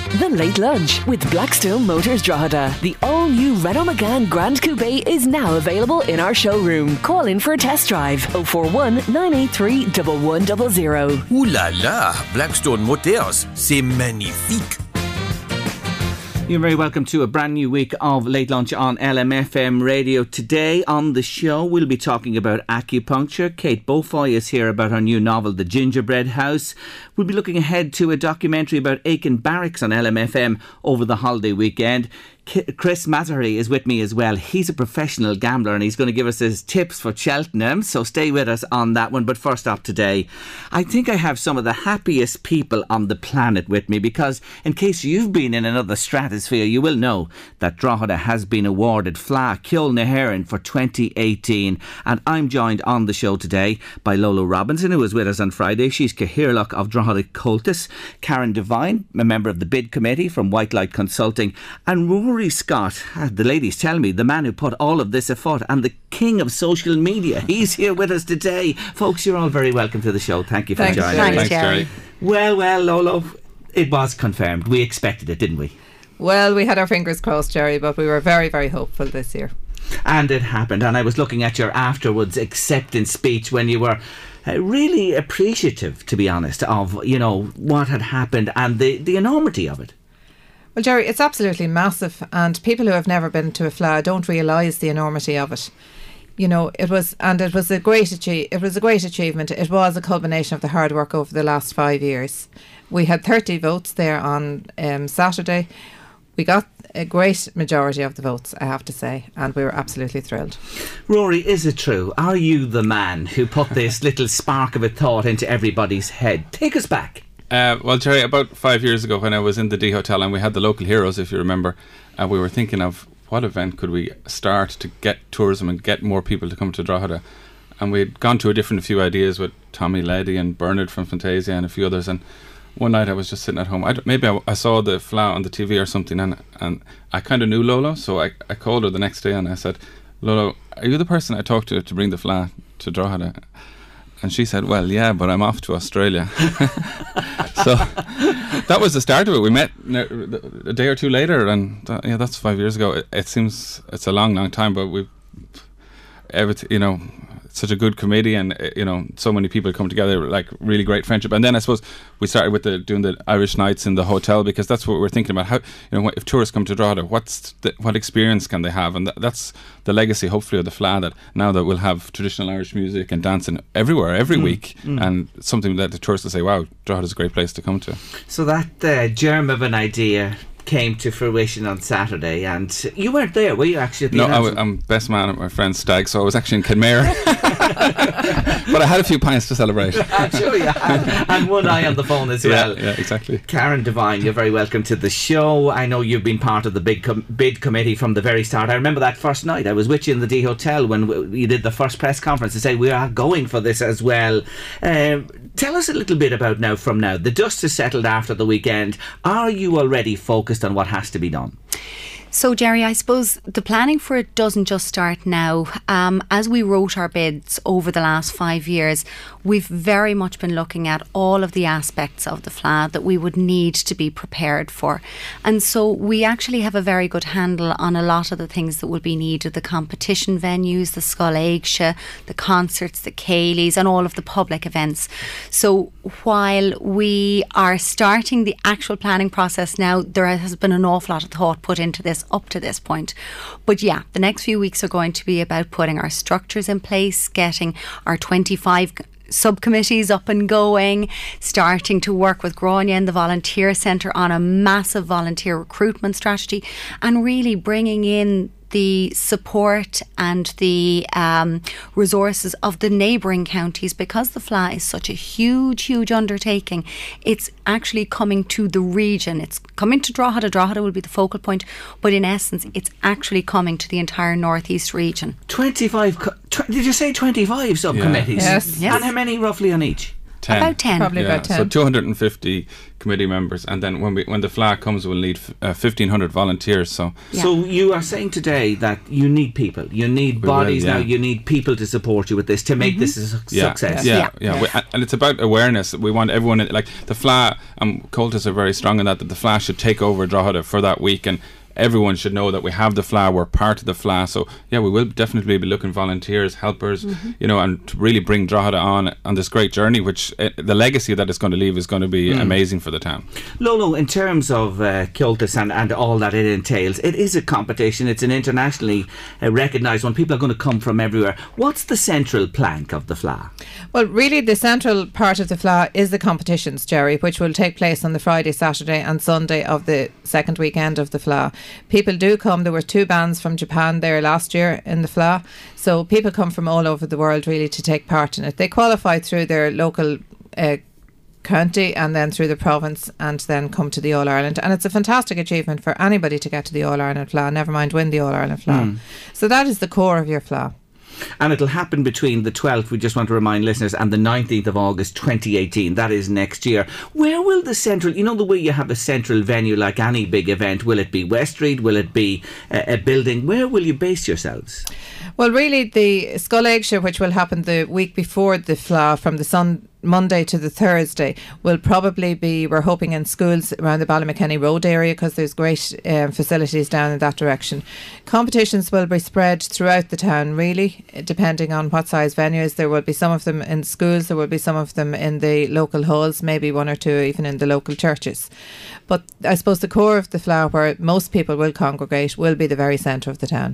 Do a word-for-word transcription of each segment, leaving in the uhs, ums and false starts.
The Late Lunch with Blackstone Motors Drogheda. The all-new Renault Megane Grand Coupe is now available in our showroom. Call in for a test drive. oh four one, nine eight three, one one zero zero. Ouh là là, Blackstone Motors, c'est magnifique. You're very welcome to a brand new week of Late Lunch on L M F M radio. Today on the show we'll be talking about acupuncture. Kate Beaufoy is here about her new novel The Gingerbread House. We'll be looking ahead to a documentary about Aiken Barracks on L M F M over the holiday weekend. Chris Mazary is with me as well. He's a professional gambler and he's going to give us his tips for Cheltenham, so stay with us on that one. But first up today, I think I have some of the happiest people on the planet with me, because in case you've been in another stratosphere, you will know that Drogheda has been awarded Fleadh Ceoil na hÉireann for twenty eighteen, and I'm joined on the show today by Lolo Robinson, who was with us on Friday. She's Cathaoirleach of Drogheda Cultus, Karen Devine, a member of the bid committee from White Light Consulting, and Rory Scott, the ladies tell me, the man who put all of this afoot and the king of social media. He's here with us today. Folks, you're all very welcome to the show. Thank you for Thanks, joining Jerry. us. Thanks, Jerry. Well, well, Lolo, it was confirmed. We expected it, didn't we? Well, we had our fingers crossed, Jerry, but we were very, very hopeful this year. And it happened. And I was looking at your afterwards acceptance speech when you were uh, really appreciative, to be honest, of, you know, what had happened and the, the enormity of it. Well, Jerry, it's absolutely massive, and people who have never been to a Fleadh don't realise the enormity of it. You know, it was, and it was a great achieve, It was a great achievement. It was a culmination of the hard work over the last five years. We had thirty votes there on um, Saturday. We got a great majority of the votes, I have to say, and we were absolutely thrilled. Rory, is it true? Are you the man who put this little spark of a thought into everybody's head? Take us back. Uh, well, Jerry, about five years ago when I was in the D Hotel and we had the local heroes, if you remember, uh, we were thinking of what event could we start to get tourism and get more people to come to Drogheda. And we had gone to a different few ideas with Tommy Leddy and Bernard from Fantasia and a few others. And one night I was just sitting at home. I d- maybe I, I saw the Fleadh on the T V or something, and and I kind of knew Lolo, so I, I called her the next day and I said, Lolo, are you the person I talked to to bring the Fleadh to Drogheda? And she said, well, yeah, but I'm off to Australia. So that was the start of it. We met a day or two later, and that, yeah, that's five years ago. It, it seems it's a long, long time, but we've, everything, you know, such a good committee, and you know, so many people come together, like really great friendship. And then I suppose we started with the doing the Irish nights in the hotel, because that's what we're thinking about. How, you know, if tourists come to Drogheda, what's the, what experience can they have? And th- that's the legacy, hopefully, of the Fleadh, that now that we'll have traditional Irish music and dancing everywhere, every mm. week, mm. and something that the tourists will say, wow, Drogheda's a great place to come to. So that uh, germ of an idea came to fruition on Saturday, and you weren't there, were you, actually? At the no, I w- I'm best man at my friend's stag, so I was actually in Kenmare. But I had a few pints to celebrate. I'm sure you had, and one eye on the phone as well. Yeah, yeah, exactly. Karen Devine, you're very welcome to the show. I know you've been part of the big com- bid committee from the very start. I remember that first night. I was with you in the D Hotel when w- you did the first press conference to say we are going for this as well. Um, tell us a little bit about now from now. The dust has settled after the weekend. Are you already focused on what has to be done? So, Jerry, I suppose the planning for it doesn't just start now. Um, as we wrote our bids over the last five years, we've very much been looking at all of the aspects of the Fleadh that we would need to be prepared for. And so we actually have a very good handle on a lot of the things that would be needed: the competition venues, the Scoil Éigse, the concerts, the Céilís, and all of the public events. So while we are starting the actual planning process now, there has been an awful lot of thought put into this up to this point. But yeah, the next few weeks are going to be about putting our structures in place, getting our twenty-five subcommittees up and going, starting to work with Grania and the Volunteer Centre on a massive volunteer recruitment strategy, and really bringing in the support and the um, resources of the neighbouring counties, because the Fleadh is such a huge, huge undertaking. It's actually coming to the region. It's coming to Drogheda. Drogheda will be the focal point, but in essence, it's actually coming to the entire northeast region. twenty-five, co- tw- did you say twenty-five subcommittees? Yeah. Yes. yes. And how many roughly on each? ten. About ten. Probably Yeah, about ten. so two hundred fifty committee members, and then when we when the F L A comes, we'll need uh, fifteen hundred volunteers. So Yeah. So you are saying today that you need people, you need We will, bodies yeah. now, you need people to support you with this to make this a su- yeah, success. Yeah, Yeah. yeah, We, and it's about awareness. We want everyone in, like the F L A. Um, Cultus are very strong in that. That the F L A should take over Drogheda for that week, and everyone should know that we have the F L A. We're part of the F L A. So yeah, we will definitely be looking volunteers, helpers, you know, and to really bring Drogheda on on this great journey. Which uh, the legacy that it's going to leave is going to be amazing for the town. Lolo, in terms of uh, Cultus and, and all that it entails, it is a competition. It's an internationally uh, recognised one. People are going to come from everywhere. What's the central plank of the F L A? Well, really, the central part of the F L A is the competitions, Jerry, which will take place on the Friday, Saturday, and Sunday of the second weekend of the F L A. People do come. There were two bands from Japan there last year in the F L A. So people come from all over the world really to take part in it. They qualify through their local uh, county and then through the province and then come to the All Ireland. And it's a fantastic achievement for anybody to get to the All Ireland F L A, never mind win the All Ireland F L A. Mm. So that is the core of your F L A. And it'll happen between the twelfth, we just want to remind listeners, and the nineteenth of August twenty eighteen. That is next year. Where will the central, you know the way you have a central venue like any big event, will it be West Street? Will it be a, a building? Where will you base yourselves? Well, really, the Skull Eggshaw, which will happen the week before the F L A, from the sun, Monday to the Thursday, will probably be, we're hoping, in schools around the Ballymckenny Road area, because there's great um, facilities down in that direction. Competitions will be spread throughout the town, really, depending on what size venues. There will be some of them in schools, there will be some of them in the local halls, maybe one or two even in the local churches. But I suppose the core of the F L A, where most people will congregate, will be the very centre of the town.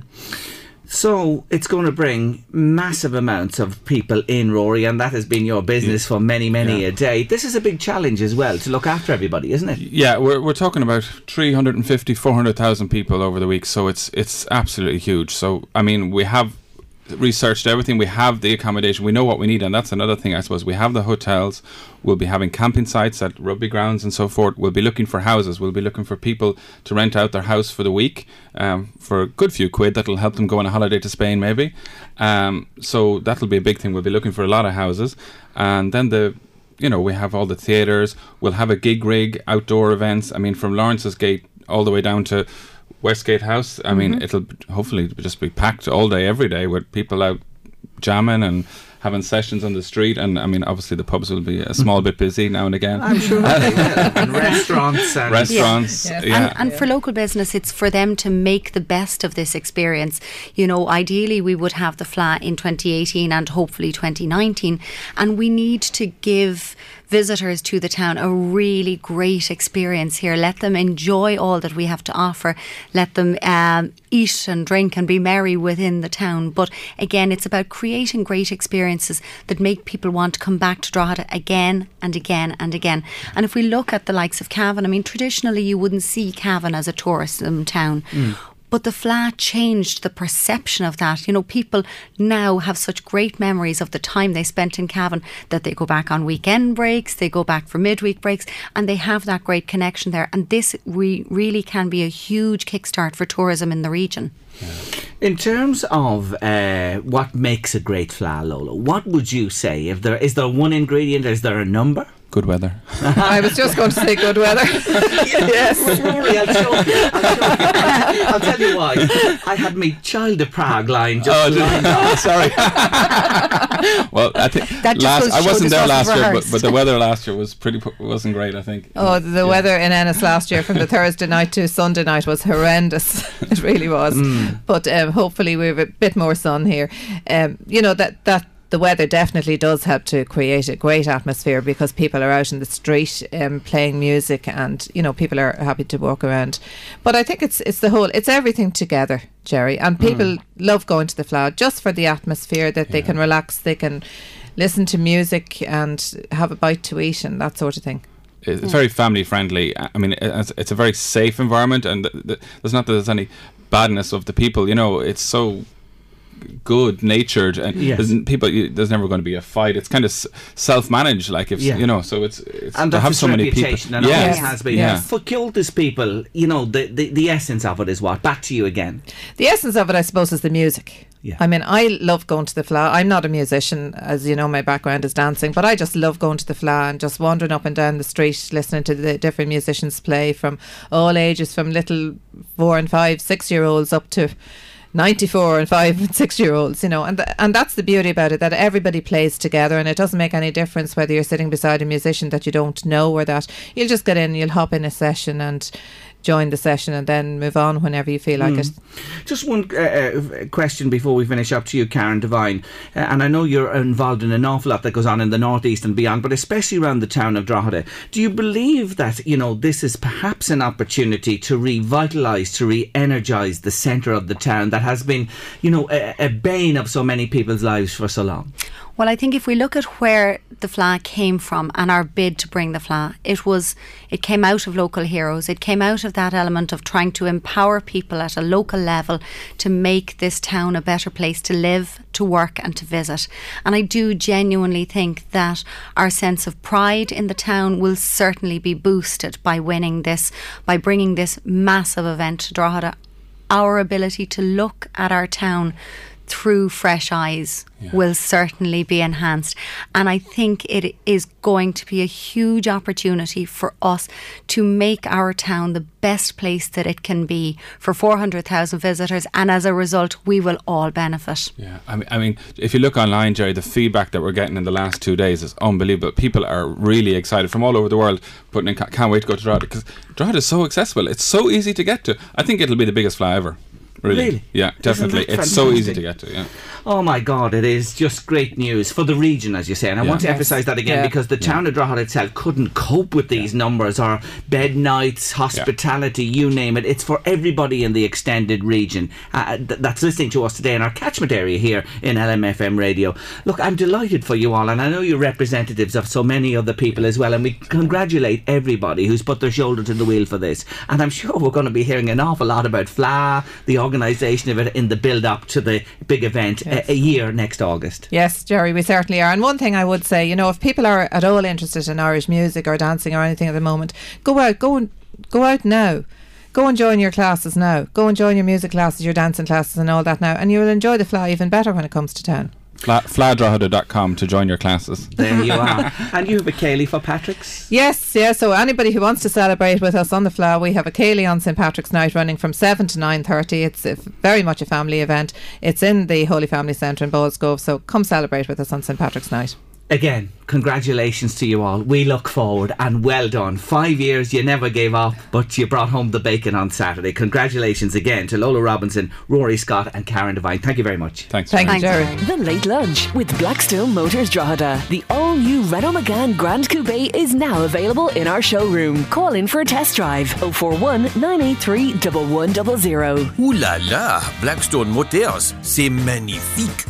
So it's going to bring massive amounts of people in, Rory, and that has been your business yeah. for many, many yeah. a day. This is a big challenge as well, to look after everybody, isn't it? Yeah, we're we're talking about three hundred fifty, four hundred thousand people over the week, so it's it's absolutely huge. So, I mean, we have researched everything. We have the accommodation. We know what we need, and that's another thing, I suppose. We have the hotels. We'll be having camping sites at rugby grounds and so forth. We'll be looking for houses. We'll be looking for people to rent out their house for the week um, for a good few quid. That'll help them go on a holiday to Spain, maybe. Um, so that'll be a big thing. We'll be looking for a lot of houses. And then the you know, we have all the theatres. We'll have a gig rig, outdoor events. I mean, from Lawrence's Gate all the way down to Westgate House. I mm-hmm. mean, it'll hopefully just be packed all day, every day, with people out jamming and having sessions on the street. And I mean, obviously the pubs will be a small bit busy now and again. I'm sure they will. And restaurants. And restaurants, yeah. yeah. And, and for local business, it's for them to make the best of this experience. You know, ideally we would have the F L A in twenty eighteen and hopefully twenty nineteen. And we need to give visitors to the town a really great experience here. Let them enjoy all that we have to offer. Let them um, eat and drink and be merry within the town. But again, it's about creating great experiences that make people want to come back to Drogheda again and again and again. And if we look at the likes of Cavan, I mean, traditionally you wouldn't see Cavan as a tourism town. Mm. But the F L A changed the perception of that. You know, people now have such great memories of the time they spent in Cavan that they go back on weekend breaks, they go back for midweek breaks, and they have that great connection there. And this re- really can be a huge kickstart for tourism in the region. Yeah. In terms of uh, what makes a great F L A, Lolo, what would you say? If there is there one ingredient, is there a number? Good weather. I was just going to say good weather. Yes, Rory, I'll show you. I'll, show you. I'll tell you why. I had my Child of Prague line just oh, lined oh, sorry. Well, I think that last, I wasn't there last year, rehearsed. but, but the weather last year was pretty wasn't great, I think. Oh, the yeah. weather in Ennis last year from the Thursday night to Sunday night was horrendous. It really was. Mm. But um, hopefully we have a bit more sun here. Um, you know, that that. The weather definitely does help to create a great atmosphere because people are out in the street um, playing music and, you know, people are happy to walk around. But I think it's it's the whole, it's everything together, Jerry. And people mm. love going to the F L A just for the atmosphere that yeah. they can relax, they can listen to music and have a bite to eat and that sort of thing. It's yeah. very family friendly. I mean, it's, it's a very safe environment, and th- th- there's not that there's any badness of the people. You know, it's so good natured, and Yes. there's n- people. You, there's never going to be a fight. It's kind of s- self managed, like if Yeah. you know. So it's, it's And to that's have its so many people. reputation, and Yeah. always has been. Yeah. For Kilda's people, you know, the, the, the essence of it is what? Back to you again. The essence of it, I suppose, is the music. Yeah. I mean, I love going to the Fleadh. I'm not a musician, as you know, my background is dancing, but I just love going to the Fleadh and just wandering up and down the street, listening to the different musicians play from all ages, from little four and five, six year olds up to ninety-four and five and six year olds, you know, and th- and that's the beauty about it, that everybody plays together, and it doesn't make any difference whether you're sitting beside a musician that you don't know, or that you'll just get in, you'll hop in a session and join the session and then move on whenever you feel like it. Just one uh, uh, question before we finish up to you, Karen Devine. Uh, and I know you're involved in an awful lot that goes on in the northeast and beyond, but especially around the town of Drogheda. Do you believe that, you know, this is perhaps an opportunity to revitalise, to re-energise the centre of the town that has been, you know, a, a bane of so many people's lives for so long? Well, I think if we look at where the Fleadh came from and our bid to bring the Fleadh, it was, it came out of local heroes. It came out of that element of trying to empower people at a local level to make this town a better place to live, to work and to visit. And I do genuinely think that our sense of pride in the town will certainly be boosted by winning this, by bringing this massive event to Drogheda. Our ability to look at our town through fresh eyes yeah. will certainly be enhanced, and I think it is going to be a huge opportunity for us to make our town the best place that it can be for four hundred thousand visitors, and as a result we will all benefit. Yeah, I mean, I mean, if you look online, Jerry, the feedback that we're getting in the last two days is unbelievable. People are really excited from all over the world, putting in, can't wait to go to Drogheda, because Drogheda is so accessible. It's so easy to get to. I think it'll be the biggest Fleadh ever. Really? Really? Yeah, definitely. Isn't that It's so easy fantastic? to get to, yeah. Oh my God, it is just great news for the region, as you say. And I Yeah. want to Yes. emphasise that again Yeah. because the town of Drogheda itself couldn't cope with these numbers, or bed nights, hospitality, you name it. It's for everybody in the extended region uh, th- that's listening to us today in our catchment area here in L M F M Radio. Look, I'm delighted for you all, and I know you're representatives of so many other people as well, and we congratulate everybody who's put their shoulder to the wheel for this. And I'm sure we're going to be hearing an awful lot about Fleadh, the organisation of it in the build-up to the big event Yes. a, a year next August. Yes, Jerry, we certainly are. And one thing I would say, you know, if people are at all interested in Irish music or dancing or anything at the moment, go out, go and go out now. Go and join your classes now. Go and join your music classes, your dancing classes and all that now, and you will enjoy the Fleadh even better when it comes to town. Fleadh Drogheda dot com to join your classes. There you are. And you have a Cayley for Patrick's? Yes, yeah, so anybody who wants to celebrate with us on the Fleadh, we have a Cayley on St Patrick's Night running from seven to nine thirty. It's a, very much a family event. It's in the Holy Family Centre in Ballsgrove, so come celebrate with us on St Patrick's Night. Again, congratulations to you all. We look forward, and well done. Five years, you never gave up, but you brought home the bacon on Saturday. Congratulations again to Lola Robinson, Rory Scott and Karen Devine. Thank you very much. Thanks. Thank you, Jerry. Jerry. The Late Lunch with Blackstone Motors Drogheda. The all-new Renault Megane Grand Coupe is now available in our showroom. Call in for a test drive. oh four one, nine eight three, one one zero zero. Ouh là là, Blackstone Motors, c'est magnifique.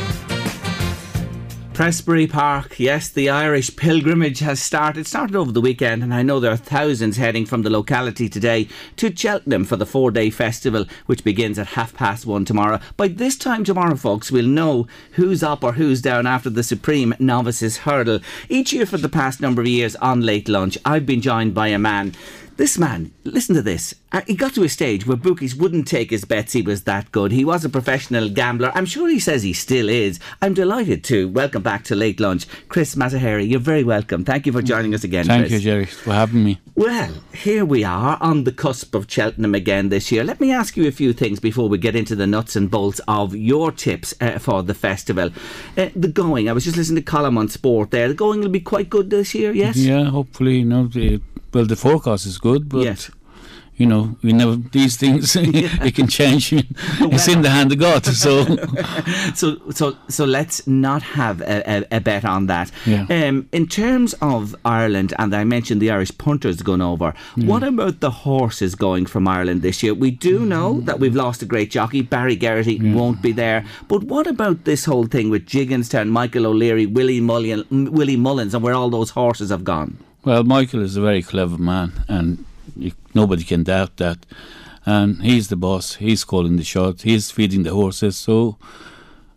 Prestbury Park, yes, the Irish pilgrimage has started. It started over the weekend, and I know there are thousands heading from the locality today to Cheltenham for the four-day festival, which begins at half past one tomorrow. By this time tomorrow, folks, we'll know who's up or who's down after the Supreme Novices Hurdle. Each year for the past number of years on Late Lunch, I've been joined by a man. This man, listen to this. Uh, he got to a stage where bookies wouldn't take his bets. He was that good. He was a professional gambler. I'm sure he says he still is. I'm delighted to welcome back to Late Lunch Chris Mazzaheri. You're very welcome. Thank you for joining us again, Thank Chris. you, Jerry, for having me. Well, here we are on the cusp of Cheltenham again this year. Let me ask you a few things before we get into the nuts and bolts of your tips uh, for the festival. Uh, the going, I was just listening to Colm on Sport there. The going will be quite good this year, yes? Yeah, hopefully, you know, the, well, the forecast is good, but Yes. you know, we never these things it can change. It's in the hand of God. So, so, so, so let's not have a, a, a bet on that. Yeah. Um, in terms of Ireland, and I mentioned the Irish punters going over. Yeah. What about the horses going from Ireland this year? We do know that we've lost a great jockey. Barry Geraghty Yeah. won't be there. But what about this whole thing with Jigginstown, Michael O'Leary, Willie Mullion, Willie Mullins, and where all those horses have gone? well, Michael is a very clever man, and you, nobody can doubt that. And he's the boss. He's calling the shots. He's feeding the horses. So,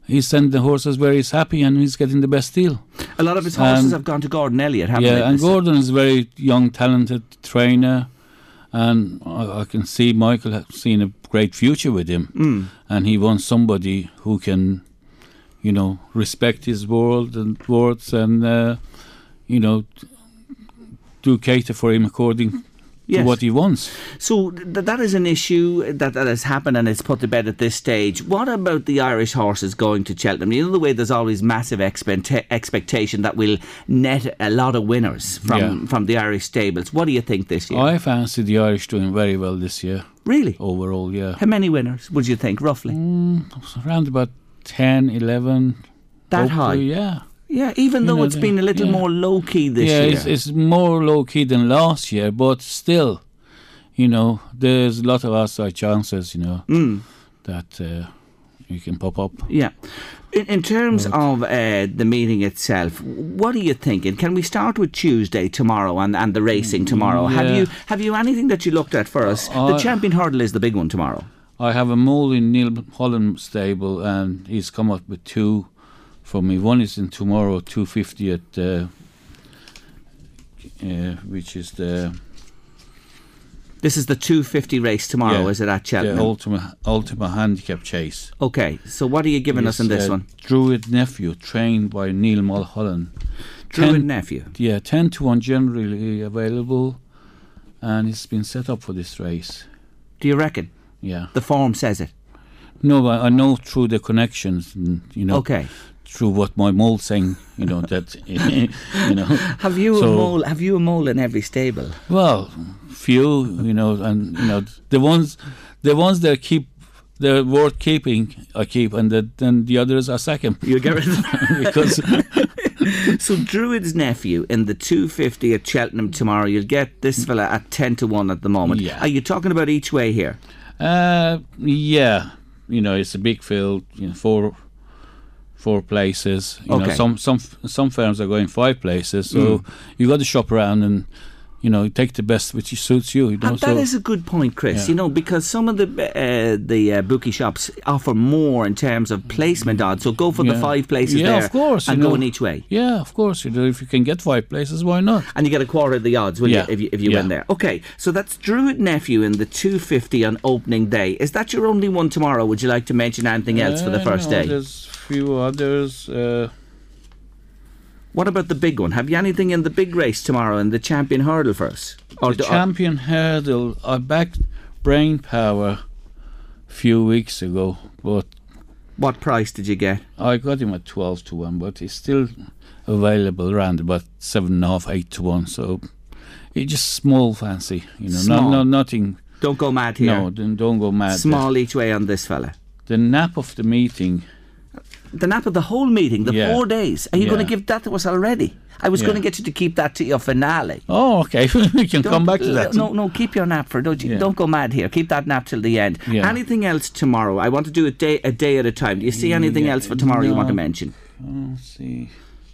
he sent the horses where he's happy and he's getting the best deal. A lot of his horses Um, have gone to Gordon Elliott, haven't Yeah, they? and Gordon is a very young, talented trainer, and I, I can see Michael has seen a great future with him, Mm. and he wants somebody who can, you know, respect his word and words, and uh, you know, do cater for him according Yes. to what he wants. So th- that is an issue that, that has happened and it's put to bed at this stage. What about the Irish horses going to Cheltenham? You know the way there's always massive expect- expectation that we'll net a lot of winners from, Yeah. from the Irish stables. What do you think this year? I fancy the Irish doing very well this year. Really? Overall, yeah. How many winners would you think, roughly? Mm, around about ten, eleven. That hopefully, high? Yeah. Yeah, even You though know, it's been a little yeah. more low-key this yeah, year. it's, it's more low-key than last year, but still, you know, there's a lot of outside chances, you know, Mm. that uh, you can pop up. Yeah. In, in terms Right. of uh, the meeting itself, what are you thinking? Can we start with Tuesday tomorrow and, and the racing tomorrow? Have Yeah. you have you anything that you looked at for us? Uh, the Champion Hurdle is the big one tomorrow. I have a mole in Neil Holland stable, and he's come up with two for me. One is in tomorrow, two fifty at, uh, uh, which is the This is the two fifty race tomorrow, Yeah. is it at the Cheltenham? ultimate ultimate handicap chase. Okay, so what are you giving us It's, in this uh, one? Druid Nephew, trained by Neil Mulholland. Druid ten- Nephew. Yeah, ten to one generally available, and it's been set up for this race. Do you reckon? Yeah. The form says it. No, but I know through the connections, and, you know, Okay. through what my mole's saying, you know, that, you know. Have you a So- mole? Have you a mole in every stable? Well, few, you know, and, you know, the ones, the ones that keep, they're worth keeping, I keep, and the, then the others I sack 'em. You get rid of them. Because, So Druid's Nephew in the two fifty at Cheltenham tomorrow. You'll get this fella at ten to one at the moment. Yeah. Are you talking about each way here? uh, yeah, you know, it's a big field, you know, four, four places. You Okay. know, some some some firms are going five places, so Mm. you got to shop around and, you know, take the best which suits you. You know, And that so is a good point, Chris. Yeah. You know, because some of the uh, the uh, bookie shops offer more in terms of placement odds. So go for the Yeah. five places Yeah, there of course, and you go know. in each way. yeah, of course, you know, if you can get five places, why not? And you get a quarter of the odds, will Yeah. you, if you, if you Yeah. win there? Okay, so that's Druid Nephew in the two fifty on opening day. Is that your only one tomorrow? Would you like to mention anything else for the Uh, first no, day? There's a few others. Uh, What about the big one? Have you anything in the big race tomorrow in the Champion Hurdle for us? Or the do- champion hurdle, I backed Brain Power a few weeks ago, but what price did you get? I got him at twelve to one, but he's still available around about seven and a half, eight to one. So it's just small fancy, you know, Small. no, no, nothing. Don't go mad here. No, then don't go mad. Small each way on this fella. The nap of the meeting. The nap of the whole meeting, the Yeah. four days. Are you going Yeah. to give that to us already? I was Yeah. going to get you to keep that to your finale. Oh, okay. we can Don't- come back to that. No, no, keep your nap for. Don't you? Yeah. Don't go mad here. Keep that nap till the end. Yeah. Anything else tomorrow? I want to do it day a day at a time. Do you see anything Yeah, else for tomorrow you want to no. mention? Oh, let's see.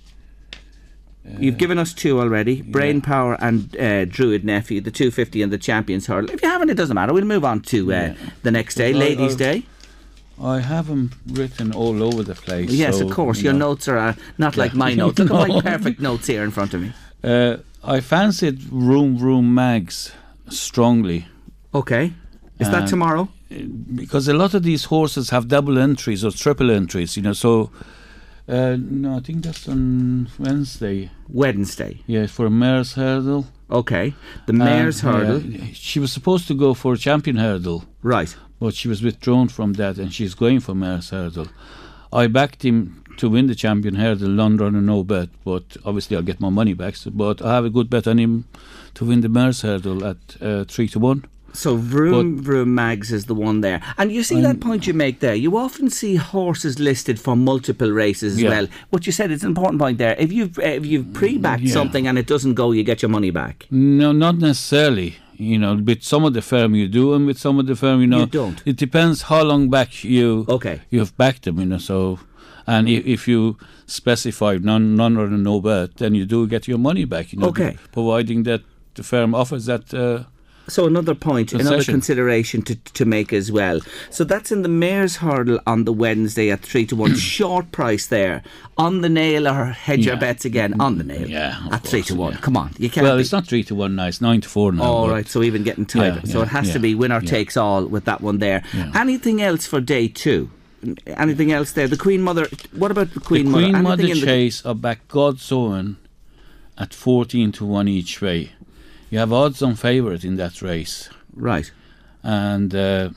You've given us two already: Brain Power and uh, Druid Nephew, the two fifty and the Champions Hurdle. If you haven't, it doesn't matter. We'll move on to uh, Yeah. the next day, I- Ladies' I- Day. I have them written all over the place. Yes, so, of course. you Your know. notes are uh, not like my notes. Look at my perfect notes here in front of me. Uh, I fancied Room Room Mags strongly. Okay. Is that And- tomorrow? Because a lot of these horses have double entries or triple entries, you know. So, uh, no, I think that's on Wednesday. Wednesday. Yeah, for a mare's hurdle. Okay. The Mare's Uh, Hurdle. yeah, she was supposed to go for a champion hurdle, Right. but she was withdrawn from that, and she's going for mare's hurdle. I backed him to win the champion hurdle, London and no bet, but obviously I'll get my money back. So, but I have a good bet on him to win the mare's hurdle at uh, three to one. So Vroom Vroom Mags is the one there. And you see that Um, point you make there. You often see horses listed for multiple races as Yeah. well. What you said, it's an important point there. If you've uh, if you've pre-backed Yeah. something and it doesn't go, you get your money back. No, not necessarily. You know, with some of the firm you do, and with some of the firm you know You don't. It depends how long back you Okay. you have backed them. You know, so and if, if you specify none none or no bet, then you do get your money back. You know, Okay. providing that the firm offers that uh, So another point, Concession. another consideration to to make as well. So that's in the Mayor's Hurdle on the Wednesday at three to one. Short price there. On the nail or hedge your Yeah. bets again? On the nail. Yeah, of At three course, to one. yeah. Come on, you can't. Well, be- it's not three to one now. It's nine to four now. All but- right, so even getting tighter. Yeah, so it yeah, has to yeah, be winner yeah. takes all with that one there. Yeah. Anything else for day two? Anything else there? The Queen Mother. What about the Queen the Mother? Queen Anything Mother in the- Chase are back God's Owen at fourteen to one each way. You have odds on favourite in that race. Right. And uh,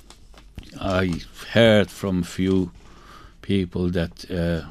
I heard from a few people that uh,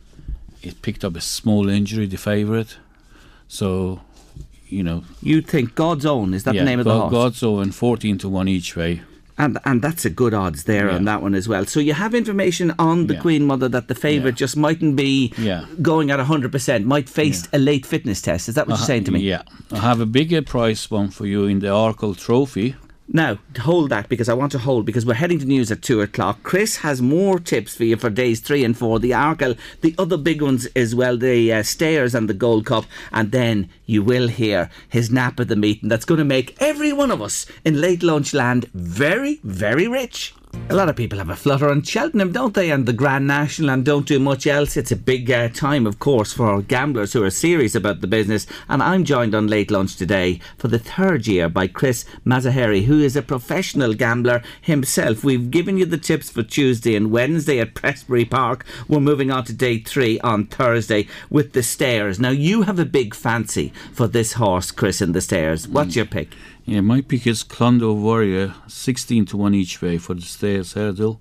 it picked up a small injury, the favourite. So, you know. You think God's Own, is that yeah, the name of the God, horse? God's Owen, fourteen to one each way. And and that's a good odds there Yeah. on that one as well. So you have information on the Yeah. Queen Mother that the favourite Yeah. just mightn't be Yeah. going at one hundred percent, might face a late fitness test. Is that what I you're ha- saying to me? Yeah. I have a bigger price one for you in the Arkle Trophy. Now, hold that because I want to hold because we're heading to news at two o'clock. Chris has more tips for you for days three and four. The Arkle, the other big ones as well, the uh, Stayers and the Gold Cup. And then you will hear his nap at the meeting. That's going to make every one of us in late lunch land very, very rich. A lot of people have a flutter on Cheltenham, don't they? And the Grand National, and don't do much else. It's a big uh, time, of course, for gamblers who are serious about the business. And I'm joined on Late Lunch today for the third year by Chris Mazzaheri, who is a professional gambler himself. We've given you the tips for Tuesday and Wednesday at Prestbury Park. We're moving on to day three on Thursday with the Stayers. Now, you have a big fancy for this horse, Chris, in the Stayers. What's your pick? Yeah, my pick is Clondo Warrior, sixteen to one each way for the Stayers Hurdle.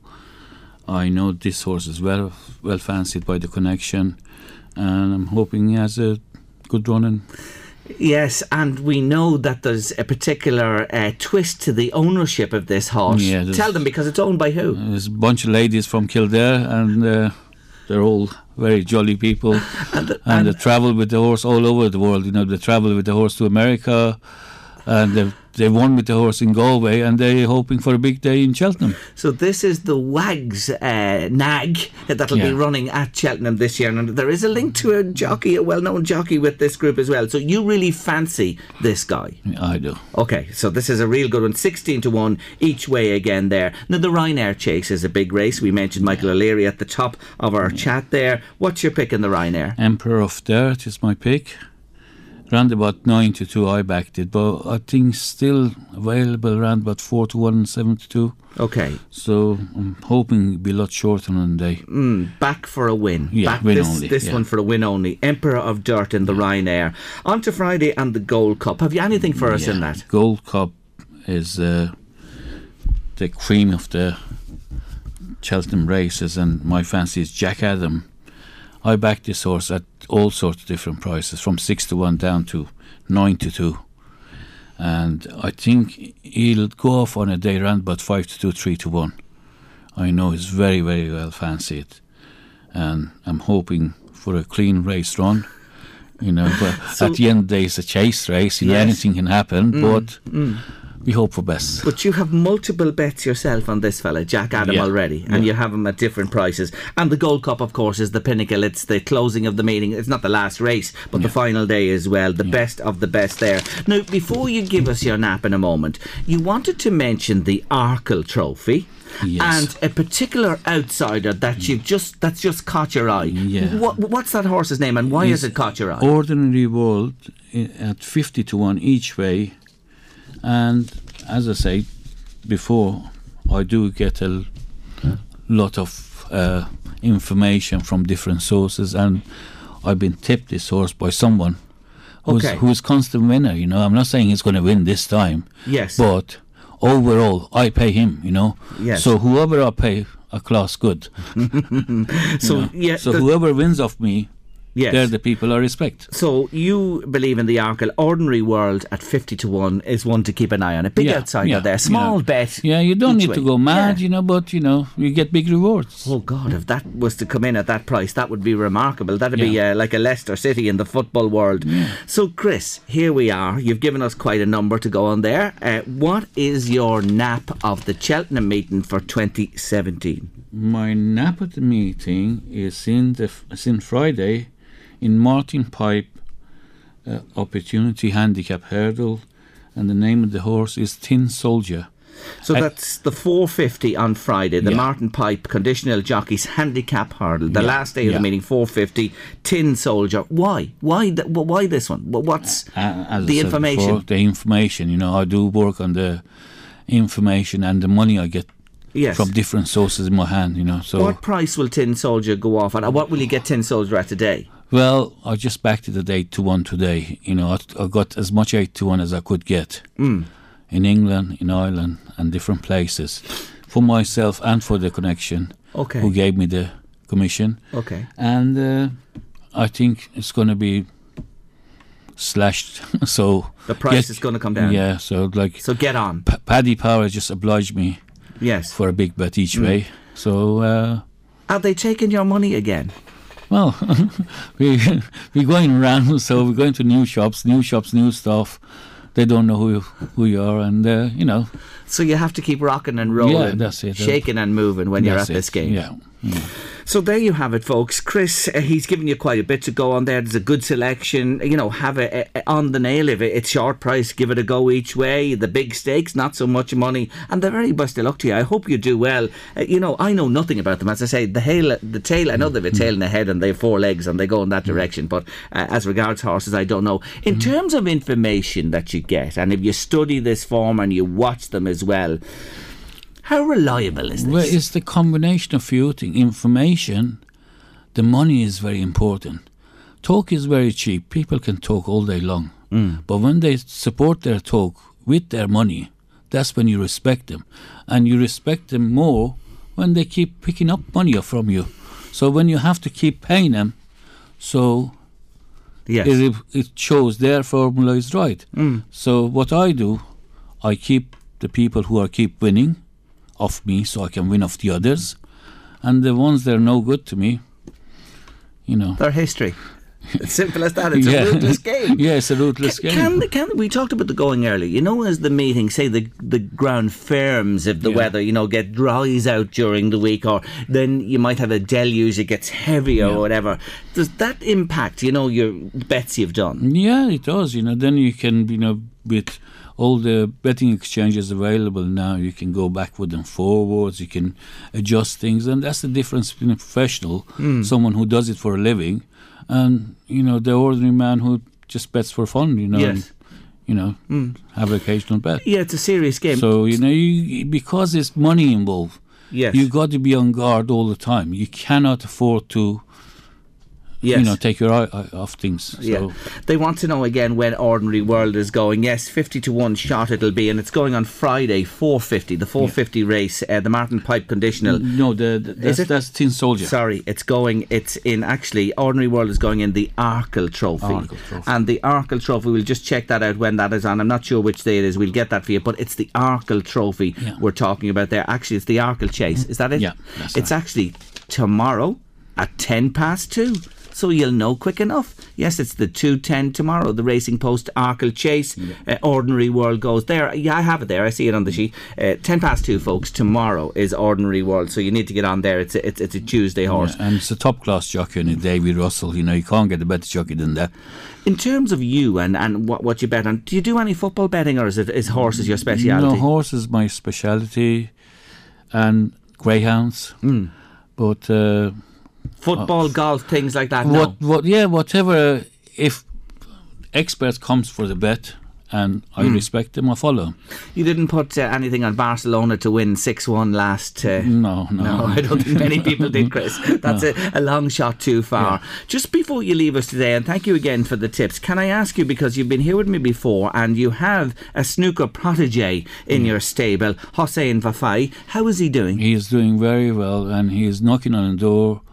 I know this horse is well well fancied by the connection, and I'm hoping he has a good run. And Yes, and we know that there's a particular uh, twist to the ownership of this horse. Yeah, there's- Tell them, because it's owned by who? there's a bunch of ladies from Kildare, and uh, they're all very jolly people, And the- and, and- they travel with the horse all over the world. You know, they travel with the horse to America, and they they won with the horse in Galway, and they're hoping for a big day in Cheltenham. So this is the Wags uh, nag that'll be Yeah. running at Cheltenham this year, and there is a link to a jockey, a well-known jockey with this group as well. So you really fancy this guy? I do. Okay, so this is a real good one. sixteen to one each way again there. Now, the Ryanair Chase is a big race. We mentioned Michael O'Leary at the top of our chat there. What's your pick in the Ryanair? Emperor of Dirt is my pick. Round about nine to two, I backed it, but I think still available around about four to one and seven to two. Okay, So I'm hoping it'll be a lot shorter on the day. mm, back for a win. Yeah, back win this, only, This yeah. one for a win only. Emperor of Dirt in the Ryanair. On to Friday and the Gold Cup. Have you anything for us Yeah, in that? Gold Cup is uh, the cream of the Cheltenham races, and my fancy is Jack Adam. I backed this horse at all sorts of different prices, from six to one down to nine to two, and I think he'll go off on a day round about five to two, three to one. I know he's very, very well fancied, and I'm hoping for a clean race run. You know, but So- at the end of the day, it's a chase race. You know, Yes. anything can happen, Mm, but mm. we hope for best. But you have multiple bets yourself on this fella, Jack Adam, Yeah. already, and Yeah. you have him at different prices. And the Gold Cup, of course, is the pinnacle. It's the closing of the meeting. It's not the last race, but the final day as well. The best of the best there. Now, before you give us your nap in a moment, you wanted to mention the Arkle Trophy. Yes. And a particular outsider that you've just that's just caught your eye. Yeah. What, what's that horse's name, and why has It's it caught your eye? Ordinary World i- at fifty to one each way, and as I say before, I do get a l- lot of uh, information from different sources, and I've been tipped this horse by someone who's Okay. who's constant winner. You know, I'm not saying he's going to win this time, Yes. but overall, I pay him. You know, Yes. so whoever I pay, a class good. so You know? yeah, so the- whoever wins off me, yes. they're the people I respect. So you believe in the Arkle. Ordinary World at fifty to one is one to keep an eye on. A big Yeah, outsider yeah, there. Small yeah. bet. Yeah, you don't each need to way. go mad, Yeah. you know, but, you know, you get big rewards. Oh God, if that was to come in at that price, that would be remarkable. That'd be Yeah. uh, like a Leicester City in the football world. So Chris, here we are. You've given us quite a number to go on there. Uh, what is your nap of the Cheltenham meeting for twenty seventeen? My nap at the meeting is in the is in Friday in Martin Pipe uh, Opportunity Handicap Hurdle, and the name of the horse is Tin Soldier. So I- that's the four fifty on Friday, the Yeah. Martin Pipe Conditional Jockeys Handicap Hurdle. The Yeah, last day of yeah. the meeting, four fifty, Tin Soldier. Why? Why th- wh- Why this one? Wh- What's Uh, as I the said information? before, the information, you know, I do work on the information and the money I get Yes. from different sources in my hand, you know. So, What price will Tin Soldier go off at? What will you get Tin Soldier at today? well, I just backed it at eight to one today. You know, I, I got as much eight to one as I could get Mm. in England, in Ireland, and different places for myself and for the connection Okay. who gave me the commission. Okay. And uh, I think it's going to be slashed. So The price get- is going to come down. Yeah, so like So get on. P- Paddy Power just obliged me Yes. for a big bet each Mm. way. So, uh, Are they taking your money again? well, we, we're going around, so we're going to new shops, new shops, new stuff. They don't know who who you are, and, uh, you know. So you have to keep rocking and rolling, Yeah, that's it. shaking and moving when you're that's at it. this game. Yeah. yeah. So there you have it, folks. Chris, uh, he's given you quite a bit to go on there. There's a good selection. You know, have it uh, on the nail. If it, it's short price, give it a go each way. The big stakes, not so much money. And the very best of luck to you. I hope you do well. Uh, you know, I know nothing about them. As I say, the hail, the tail, I know they have a tail and a head and they have four legs and they go in that direction. But uh, as regards horses, I don't know. In terms of information that you get, and if you study this form and you watch them as well, how reliable is this? Well, it's the combination of few things. Information, the money is very important. Talk is very cheap. People can talk all day long. Mm. But when they support their talk with their money, that's when you respect them. And you respect them more when they keep picking up money from you. So when you have to keep paying them, so Yes. it, it shows their formula is right. Mm. So what I do, I keep the people who are keep winning off me so I can win off the others. And the ones that are no good to me, you know. Their history. It's simple as that. It's Yeah. a ruthless game. Yeah, it's a ruthless Can, game. can, can we talked about the going early? You know, as the meeting, say the the ground firms if the Yeah. weather, you know, get dries out during the week, or then you might have a deluge, it gets heavier Yeah. or whatever. Does that impact, you know, your bets you've done? Yeah, it does. You know, then you can, you know, with all the betting exchanges available now, you can go backward and forwards. You can adjust things, and that's the difference between a professional, Mm. someone who does it for a living, and you know, the ordinary man who just bets for fun. You know, Yes. and, you know, Mm. have an occasional bet. Yeah, it's a serious game. So you know, you, because there's money involved, yes. you got to be on guard all the time. You cannot afford to, yes. you know, take your eye eye off things. So. Yeah. They want to know again when Ordinary World is going. Yes, fifty to one shot it'll be, and it's going on Friday, four fifty, the four fifty race, uh, the Martin Pipe Conditional. No, the, the that's, it? that's Tin Soldier. Sorry, it's going, it's in actually, Ordinary World is going in the Arkle Trophy. Arkle Trophy. And the Arkle Trophy, we'll just check that out when that is on. I'm not sure which day it is, we'll get that for you, but it's the Arkle Trophy Yeah. we're talking about there. Actually, it's the Arkle Chase, is that it? Yeah, that's It's right. actually tomorrow at ten past two. So you'll know quick enough. Yes, it's the two ten tomorrow. The Racing Post Arkle Chase. Uh, Ordinary World goes there. Yeah, I have it there. I see it on the sheet. Uh, ten past two, folks. Tomorrow is Ordinary World. So you need to get on there. It's a, it's, it's a Tuesday horse. Yeah, and it's a top class jockey, and David Russell. You know, you can't get a better jockey than that. In terms of you and, and what, what you bet on, do you do any football betting, or is it is horses your speciality? No, horse is my speciality, and greyhounds. Mm. But uh, Football, golf, things like that. what, No. what, yeah, whatever. If expert comes for the bet, and I Mm. respect them, I follow 'em. You didn't put uh, anything on Barcelona to win six one last. Uh, No, no, No, I don't think many people did, Chris. That's a, a long shot too far. Just before you leave us today, and thank you again for the tips, can I ask you, because you've been here with me before and you have a snooker protege in your stable, Hossein Vafai. How is he doing? He is doing very well, and he is knocking on the door.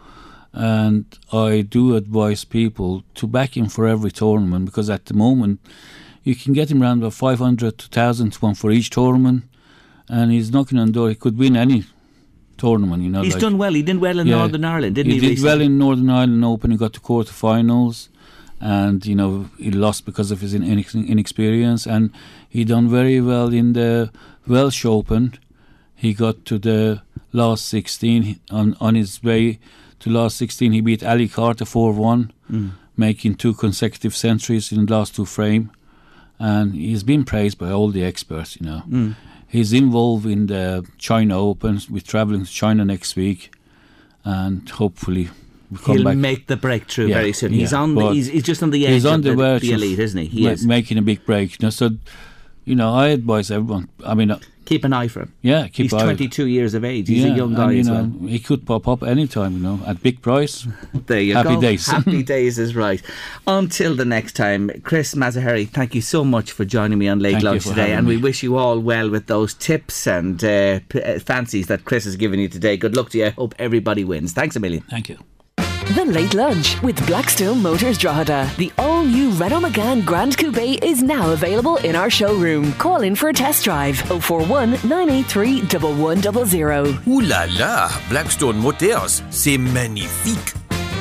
And I do advise people to back him for every tournament, because at the moment you can get him around about five hundred to one thousand to one for each tournament, and he's knocking on the door. He could win any tournament, you know. He's like, done well. He did well in Yeah. Northern Ireland, didn't he? he did recently? well in Northern Ireland Open. He got to quarterfinals, and you know he lost because of his inex- inexperience. And he done very well in the Welsh Open. He got to the last sixteen. On on his way to last sixteen, he beat Ali Carter four one, Mm. making two consecutive centuries in the last two frame. and he's been praised by all the experts, you know. Mm. He's involved in the China Opens. We're travelling to China next week, and hopefully we'll come He'll back. make the breakthrough Yeah, very soon. He's yeah, on. The, but he's, he's just on the edge He's on of the the, verge the of elite, isn't he? He ma- is. making a big break. You know, so, you know, I advise everyone. I mean, uh, Keep an eye for him. yeah, keep He's eye- twenty-two years of age. He's yeah, a young guy and, you as know, well. he could pop up anytime, you know, at big price. There you Happy go. days. Happy days is right. Until the next time, Chris Mazaheri, thank you so much for joining me on Late Thank you Lunch for today, having and we me. wish you all well with those tips and uh, p- uh, fancies that Chris has given you today. Good luck to you. I hope everybody wins. Thanks a million. Thank you. The Late Lunch with Blackstone Motors Drogheda. The all-new Renault Megane Grand Coupe is now available in our showroom. Call in for a test drive. oh four one, nine eight three, one one zero zero. Ouh là là, Blackstone Motors, c'est magnifique.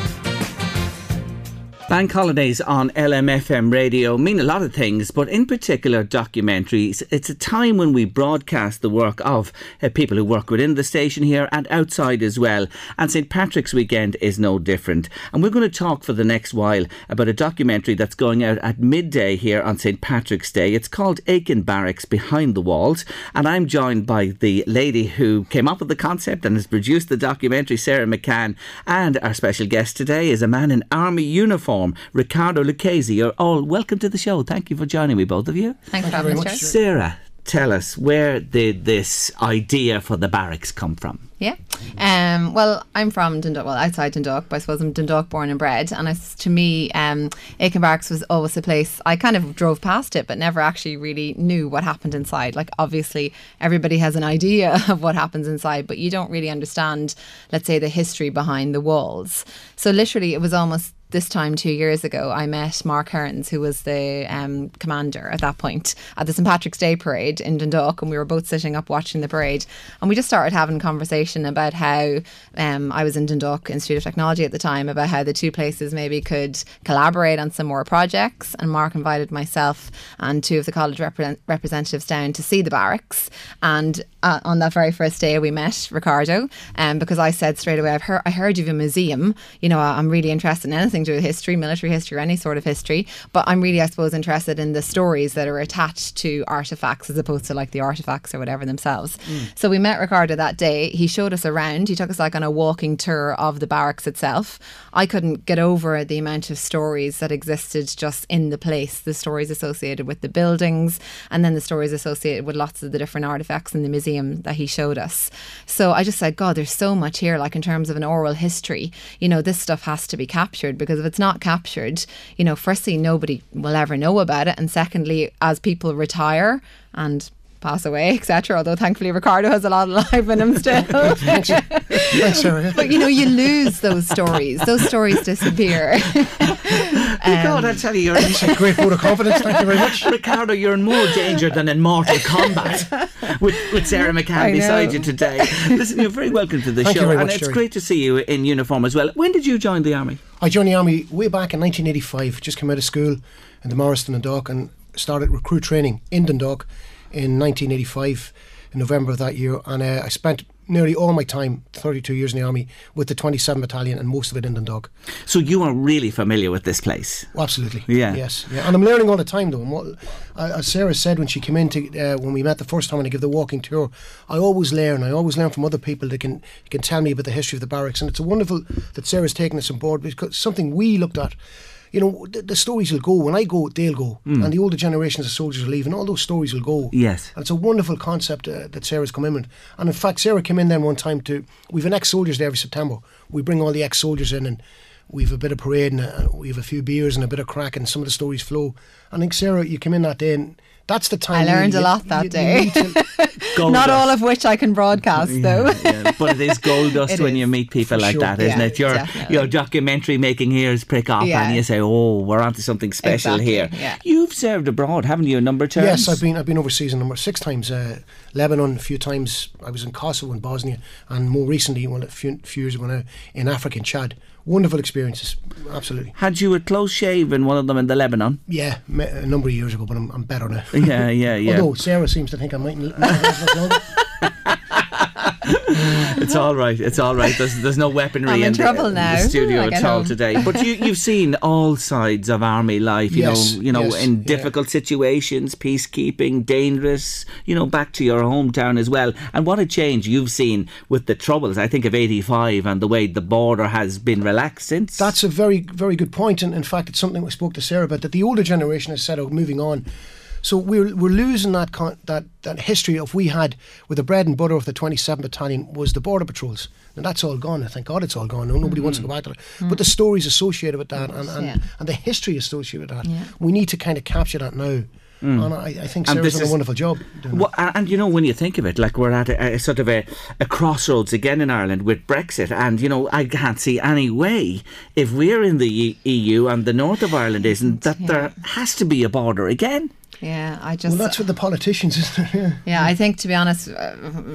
Bank holidays on L M F M radio mean a lot of things, but in particular documentaries. It's a time when we broadcast the work of uh, people who work within the station here and outside as well. And Saint Patrick's weekend is no different. And we're going to talk for the next while about a documentary that's going out at midday here on Saint Patrick's Day. It's called Aiken Barracks Behind the Walls. And I'm joined by the lady who came up with the concept and has produced the documentary, Sarah McCann. And our special guest today is a man in army uniform, Ricardo Lucchese. You're all welcome to the show. Thank you for joining me, both of you. Thanks for having us, Stuart. Sarah, tell us, where did this idea for the barracks come from? Yeah. Um, well, I'm from Dundalk, well, outside Dundalk, but I suppose I'm Dundalk born and bred. And I, to me, um, Aiken Barracks was always a place, I kind of drove past it, but never actually really knew what happened inside. Like, obviously, everybody has an idea of what happens inside, but you don't really understand, let's say, the history behind the walls. So literally, it was almost this time two years ago, I met Mark Hearns, who was the um, commander at that point, at the Saint Patrick's Day parade in Dundalk, and we were both sitting up watching the parade, and we just started having a conversation about how um, I was in Dundalk Institute of Technology at the time, about how the two places maybe could collaborate on some more projects. And Mark invited myself and two of the college repre- representatives down to see the barracks, and uh, on that very first day we met Ricardo, um, because I said straight away, I've heard, I heard you have a museum, you know, I'm really interested in anything to do with history, military history, or any sort of history, but I'm really, I suppose, interested in the stories that are attached to artefacts as opposed to like the artefacts or whatever themselves. Mm. So we met Ricardo that day. He showed us around. He took us like on a walking tour of the barracks itself. I couldn't get over the amount of stories that existed just in the place, the stories associated with the buildings, and then the stories associated with lots of the different artefacts in the museum that he showed us. So I just said, God, there's so much here, like in terms of an oral history, you know, this stuff has to be captured, because if it's not captured, you know, firstly, nobody will ever know about it, and secondly, as people retire and pass away, et cetera. Although thankfully Ricardo has a lot of life in him still. Thanks, Sarah. But you know, you lose those stories. Those stories disappear. God, I tell you, you're That's a great vote of confidence. Thank you very much. Ricardo, you're in more danger than in Mortal Kombat with, with Sarah I McCann know. beside you today. Listen, you're very welcome to the Thank you show, very and much, it's Jerry. great to see you in uniform as well. When did you join the army? I joined the army way back in nineteen eighty-five. Just came out of school in the Morriston and Dundalk and started recruit training in Dundalk in nineteen eighty-five, in November of that year. And uh, I spent nearly all my time, thirty-two years in the army, with the twenty-seventh Battalion, and most of it in Dundalk. So you are really familiar with this place. Oh, absolutely. Yeah. Yes. Yeah. And I'm learning all the time, though. And what, uh, as Sarah said when she came in, to, uh, when we met the first time when I give the walking tour, I always learn. I always learn from other people that can can tell me about the history of the barracks. And it's wonderful that Sarah's taken us on board, because it's something we looked at. You know, the, the stories will go. When I go, they'll go. Mm. And the older generations of soldiers will leave, and all those stories will go. Yes. And it's a wonderful concept uh, that Sarah's come in with. And in fact, Sarah came in then one time to, we've an ex-soldiers there every September. We bring all the ex-soldiers in, and we've a bit of parade, and uh, we have a few beers and a bit of crack, and some of the stories flow. And I think, Sarah, you came in that day, and that's the time. I learned really, a lot you, that you, day. You need to, Gold Not dust. all of which I can broadcast, though. Yeah, yeah. But it is gold dust It when is, you meet people for like sure. that, isn't Yeah, it? Your definitely. your documentary making ears prick up, Yeah. and you say, "Oh, we're onto something special Exactly, here." yeah. You've served abroad, haven't you? A number of times. Yes, I've been I've been overseas a number six times. Uh, Lebanon a few times. I was in Kosovo and Bosnia, and more recently, well, a few, few years ago now, in Africa, in Chad. Wonderful experiences, absolutely. Had you a close shave in one of them in the Lebanon? Yeah, me- a number of years ago, but I'm, I'm better now. Yeah, yeah, yeah. Although Sarah seems to think I might. might have looked longer. It's all right. It's all right. There's, there's no weaponry I'm in in, trouble the, now. in the studio I get at all home. today. But you, you've seen all sides of army life. You Yes, know, you know, yes, in yeah. difficult situations, peacekeeping, dangerous. You know, back to your hometown as well. And what a change you've seen with the troubles. I think of eighty-five and the way the border has been relaxed since. That's a very, very good point. And in fact, it's something we spoke to Sarah about, that the older generation has said, oh, moving on. So we're we're losing that con- that that history of we had with the bread and butter of the twenty-seventh Battalion was the border patrols. And that's all gone. I thank God it's all gone. No, nobody mm-hmm. wants to go back to it. Mm. But the stories associated with that and, and, yeah. and the history associated with that, yeah. we need to kind of capture that now. Mm. And I, I think And Sarah's this done a is- wonderful job doing Well, and, and you know, when you think of it, like we're at a, a sort of a, a crossroads again in Ireland with Brexit, and you know, I can't see any way if we're in the E- EU and the north of Ireland isn't, that Yeah. there has that. to be a border again. Yeah, I that. just. Well, that's what the politicians, isn't it? Yeah. Yeah, I think to be honest, uh,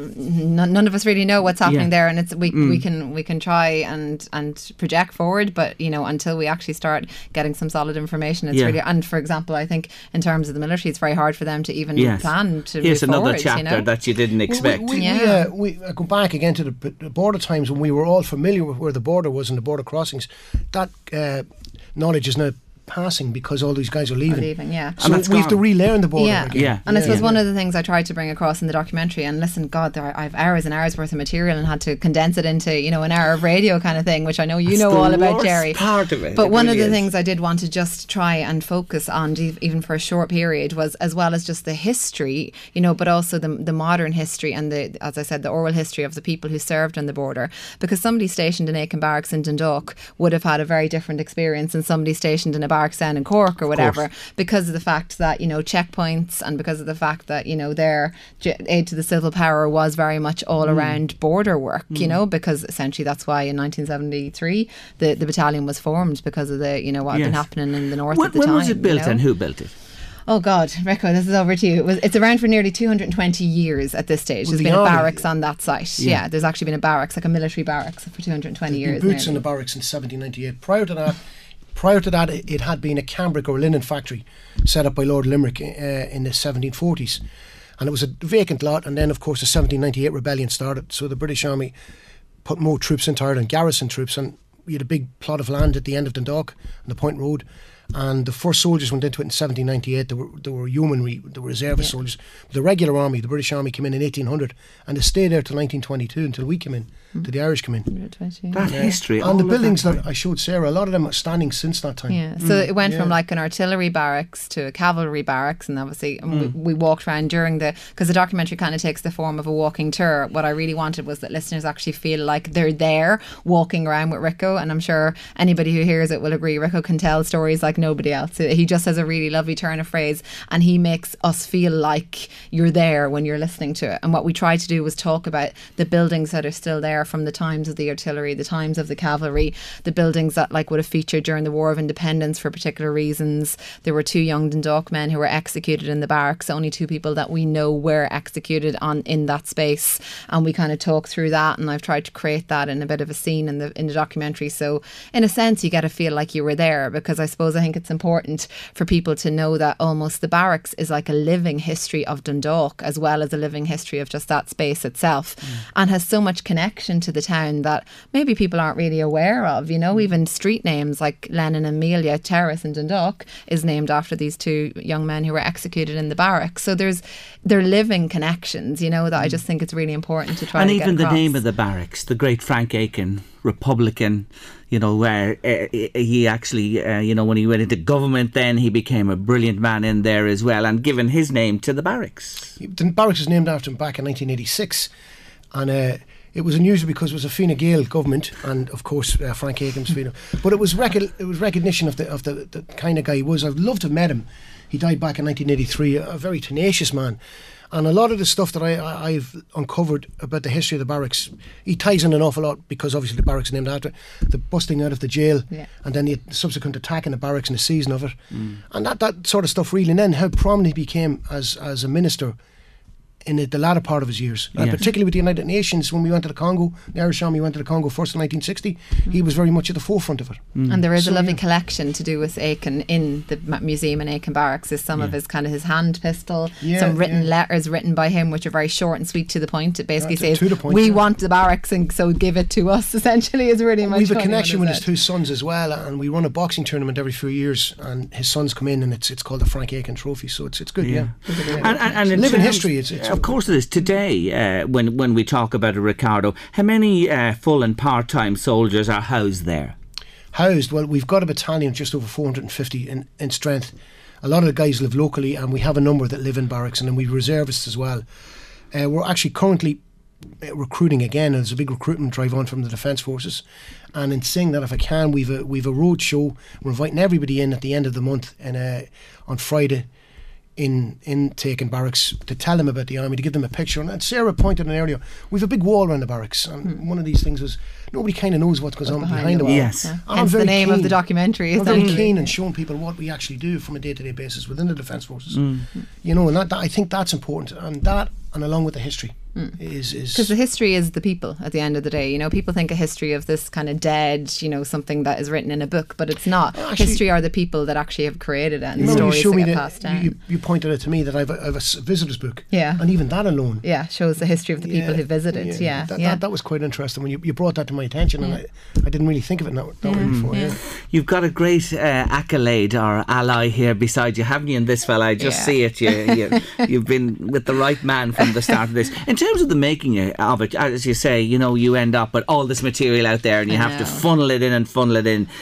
none, none of us really know what's happening Yeah. there, and it's we Mm. we can we can try and and project forward, but you know until we actually start getting some solid information, it's Yeah. really. And for example, I think in terms of the military, it's very hard for them to even Yes. plan to Here's move another forward, chapter you know? that you didn't expect. We, we, Yeah. we, uh, we I go back again to the, b- the border times when we were all familiar with where the border was and the border crossings. That uh, knowledge is now passing because all these guys are leaving. leaving, yeah. So And we that's have to gone. relearn the border Yeah. again. Yeah. And I suppose yeah. one of the things I tried to bring across in the documentary, and listen, God, there I have hours and hours worth of material and had to condense it into, you know, an hour of radio kind of thing, which I know you That's know the all about, worst Jerry. part of it. But It one really of the is. things I did want to just try and focus on, e- even for a short period, was as well as just the history, you know, but also the the modern history and the, as I said, the oral history of the people who served on the border. Because somebody stationed in Aiken Barracks in Dundalk would have had a very different experience than somebody stationed in a barracks down in Cork or whatever, because of the fact that, you know, checkpoints and because of the fact that, you know, their j- aid to the civil power was very much all Mm. around border work, you know, because essentially that's why in nineteen seventy-three the, the battalion was formed, because of the, you know, what had been Yes. happening in the north When, at the when time. was it built you know? and who built it? Oh God, Rico, this is over to you. It was, it's around for nearly two hundred twenty years at this stage. Well, There's the been a army- barracks on that site. Yeah. Yeah. there's actually been a barracks, like a military barracks, for two hundred twenty There's years. been boots in nearly. the barracks in seventeen ninety-eight. Prior to that, prior to that, it, it had been a cambric or a linen factory set up by Lord Limerick uh, in the seventeen forties, and it was a vacant lot. And then, of course, the seventeen ninety-eight rebellion started. So the British Army put more troops into Ireland, garrison troops, and we had a big plot of land at the end of Dundalk on the Point Road. And the first soldiers went into it in seventeen ninety-eight. They were, they were yeomanry, they were reservist Yeah. soldiers. The regular army, the British Army, came in in eighteen hundred, and they stayed there till nineteen twenty-two, until we came in, Mm. till the Irish came in. one hundred twenty, That yeah. history. all And the of buildings that. that I showed Sarah, a lot of them are standing since that time. Yeah, so it went from Yeah. like an artillery barracks to a cavalry barracks, and obviously and we, we walked around during the, because the documentary kind of takes the form of a walking tour. What I really wanted was that listeners actually feel like they're there walking around with Rico, and I'm sure anybody who hears it will agree. Rico can tell stories like nobody else. He just has a really lovely turn of phrase, and he makes us feel like you're there when you're listening to it. And what we tried to do was talk about the buildings that are still there from the times of the artillery, the times of the cavalry, the buildings that like would have featured during the War of Independence for particular reasons. There were two young Dundalk men who were executed in the barracks, only two people that we know were executed on in that space, and we kind of talk through that, and I've tried to create that in a bit of a scene in the in the documentary. So in a sense you get to feel like you were there, because I suppose I think it's important for people to know that almost the barracks is like a living history of Dundalk as well as a living history of just that space itself, mm. and has so much connection to the town that maybe people aren't really aware of, you know. Even street names like Lennon and Amelia Terrace in Dundalk is named after these two young men who were executed in the barracks. So there's they're living connections, you know, that I just think it's really important to try and to even get the across. name of the barracks, the great Frank Aiken, Republican, you know, where uh, he actually, uh, you know, when he went into government, then he became a brilliant man in there as well, and given his name to the barracks. The barracks was named after him back in nineteen eighty-six, and uh, it was unusual because it was a Fine Gael government, and of course uh, Frank Aiken's Fine. But it was rec- it was recognition of the of the, the kind of guy he was. I'd love to have met him. He died back in nineteen eighty-three, a very tenacious man. And a lot of the stuff that I, I, I've uncovered about the history of the barracks, he ties in an awful lot, because obviously the barracks are named after the busting out of the jail, yeah. and then the subsequent attack in the barracks and the season of it. Mm. And that, that sort of stuff really, and then how prominent he became as, as a minister in the, the latter part of his years, and Yes. particularly with the United Nations when we went to the Congo. The Irish Army went to the Congo first in nineteen sixty. He was very much at the forefront of it. And there is So, a lovely yeah. collection to do with Aiken in the ma- museum in Aiken Barracks. Is some of his kind of his hand pistol, Yeah, some written yeah. letters written by him, which are very short and sweet to the point. It basically Yeah, to- says, to the point, "We yeah. want the barracks, and so give it to us." Essentially, is really much. We have a funny connection what with it his said. two sons as well, and we run a boxing tournament every few years, and his sons come in, and it's it's called the Frank Aiken Trophy, so it's it's good, yeah. And, and, and in Living terms- history, it's, it's of course it is. Today, uh, when when we talk about it, Ricardo, how many uh, full and part-time soldiers are housed there? housed. Well, we've got a battalion of just over four hundred fifty in, in strength. A lot of the guys live locally, and we have a number that live in barracks, and then we've reservists as well. Uh, we're actually currently uh, recruiting again. There's a big recruitment drive on from the Defence Forces, and in saying that, if I can, we've a we've a road show. We're inviting everybody in at the end of the month, and uh, on Friday in in Taken Barracks, to tell them about the army, to give them a picture. And as Sarah pointed out earlier, we've a big wall around the barracks, and one of these things was nobody kind of knows what goes on behind, behind the the wall. wall. Yes. Yeah. And I'm Hence the very name of keen- the documentary. I'm very essentially. keen in showing people what we actually do from a day-to-day basis within the Defence Forces. You know, and that, that I think that's important, and that, and along with the history, is is Because the history is the people at the end of the day. You know, people think a history of this kind of dead, you know, something that is written in a book, but it's not. Actually- history are the people that actually have created it and You the know, you stories show that me get that passed down. you, you pointed out to me that I've a, I've a s- visitor's book. Yeah. And even that alone. yeah, shows the history of the people who visited. Yeah, That, yeah. That, that was quite interesting when you, you brought that to my attention, and I, I didn't really think of it that, that way before. Yeah. You've got a great uh, accolade or ally here beside you, haven't you? In this fella, I just Yeah. see it. You, you, you've been with the right man from the start of this. In terms of the making of it, as you say, you know, you end up with all this material out there, and you I have to know. funnel it in and funnel it in.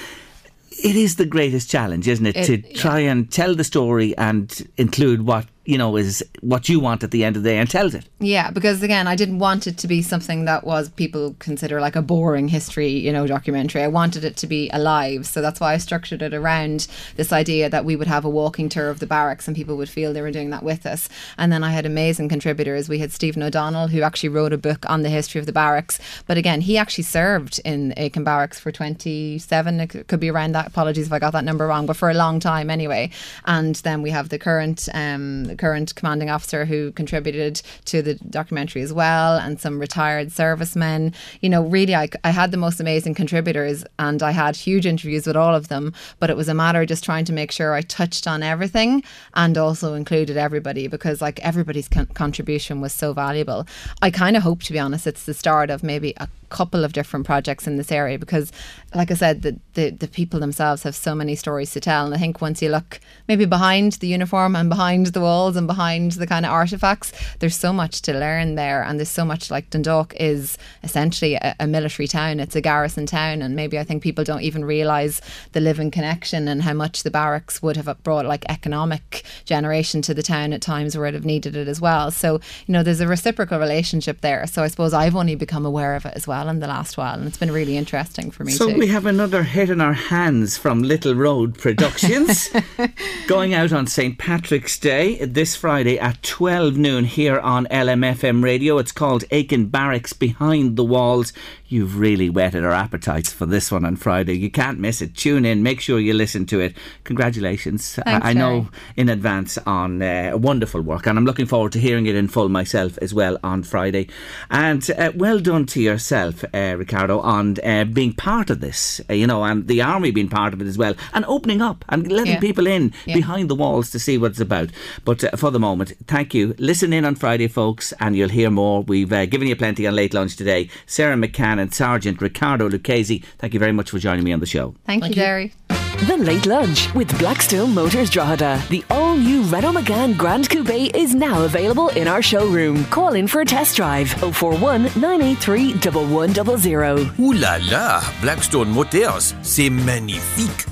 It is the greatest challenge, isn't it, It- to try and tell the story and include what you know is what you want at the end of the day, and tells it. Yeah, because again, I didn't want it to be something that was people consider like a boring history, you know, documentary. I wanted it to be alive, so that's why I structured it around this idea that we would have a walking tour of the barracks and people would feel they were doing that with us. And then I had amazing contributors. We had Stephen O'Donnell, who actually wrote a book on the history of the barracks, but again, he actually served in Aiken Barracks for twenty-seven. It could be around that. Apologies if I got that number wrong, but for a long time anyway. And then we have the current um, the current commanding officer who contributed to the documentary as well, and some retired servicemen. You know, really, I, I had the most amazing contributors, and I had huge interviews with all of them, but it was a matter of just trying to make sure I touched on everything and also included everybody, because like everybody's con- contribution was so valuable. I kind of hope, to be honest, it's the start of maybe a couple of different projects in this area, because like I said, the, the the people themselves have so many stories to tell, and I think once you look maybe behind the uniform and behind the walls and behind the kind of artifacts, there's so much to learn there, and there's so much. Like Dundalk is essentially a, a military town, it's a garrison town, and maybe I think people don't even realise the living connection and how much the barracks would have brought like economic generation to the town at times where it have needed it as well. So, you know, there's a reciprocal relationship there, so I suppose I've only become aware of it as well in the last while, and it's been really interesting for me So too. we have another hit in our hands from Little Road Productions, going out on Saint Patrick's Day this Friday at twelve noon here on L M F M radio. It's called Aiken Barracks Behind the Walls. You've really whetted our appetites for this one on Friday. You can't miss it. Tune in, make sure you listen to it. Congratulations. Thanks, I, I know Gary. in advance on uh, wonderful work, and I'm looking forward to hearing it in full myself as well on Friday. And uh, well done to yourself, uh, Ricardo, on uh, being part of this, uh, you know, and the army being part of it as well, and opening up and letting Yeah. people in Yeah. behind the walls to see what it's about. But uh, for the moment, thank you. Listen in on Friday, folks, and you'll hear more. We've uh, given you plenty on Late Lunch today. Sarah McCann and Sergeant Ricardo Lucchese, thank you very much for joining me on the show. Thank, you, Jerry. The Late Lunch with Blackstone Motors Drogheda. The all-new Renault Megane Grand Coupe is now available in our showroom. Call in for a test drive. oh four one, nine eight three, one one zero zero. Ouh là là, Blackstone Motors, c'est magnifique.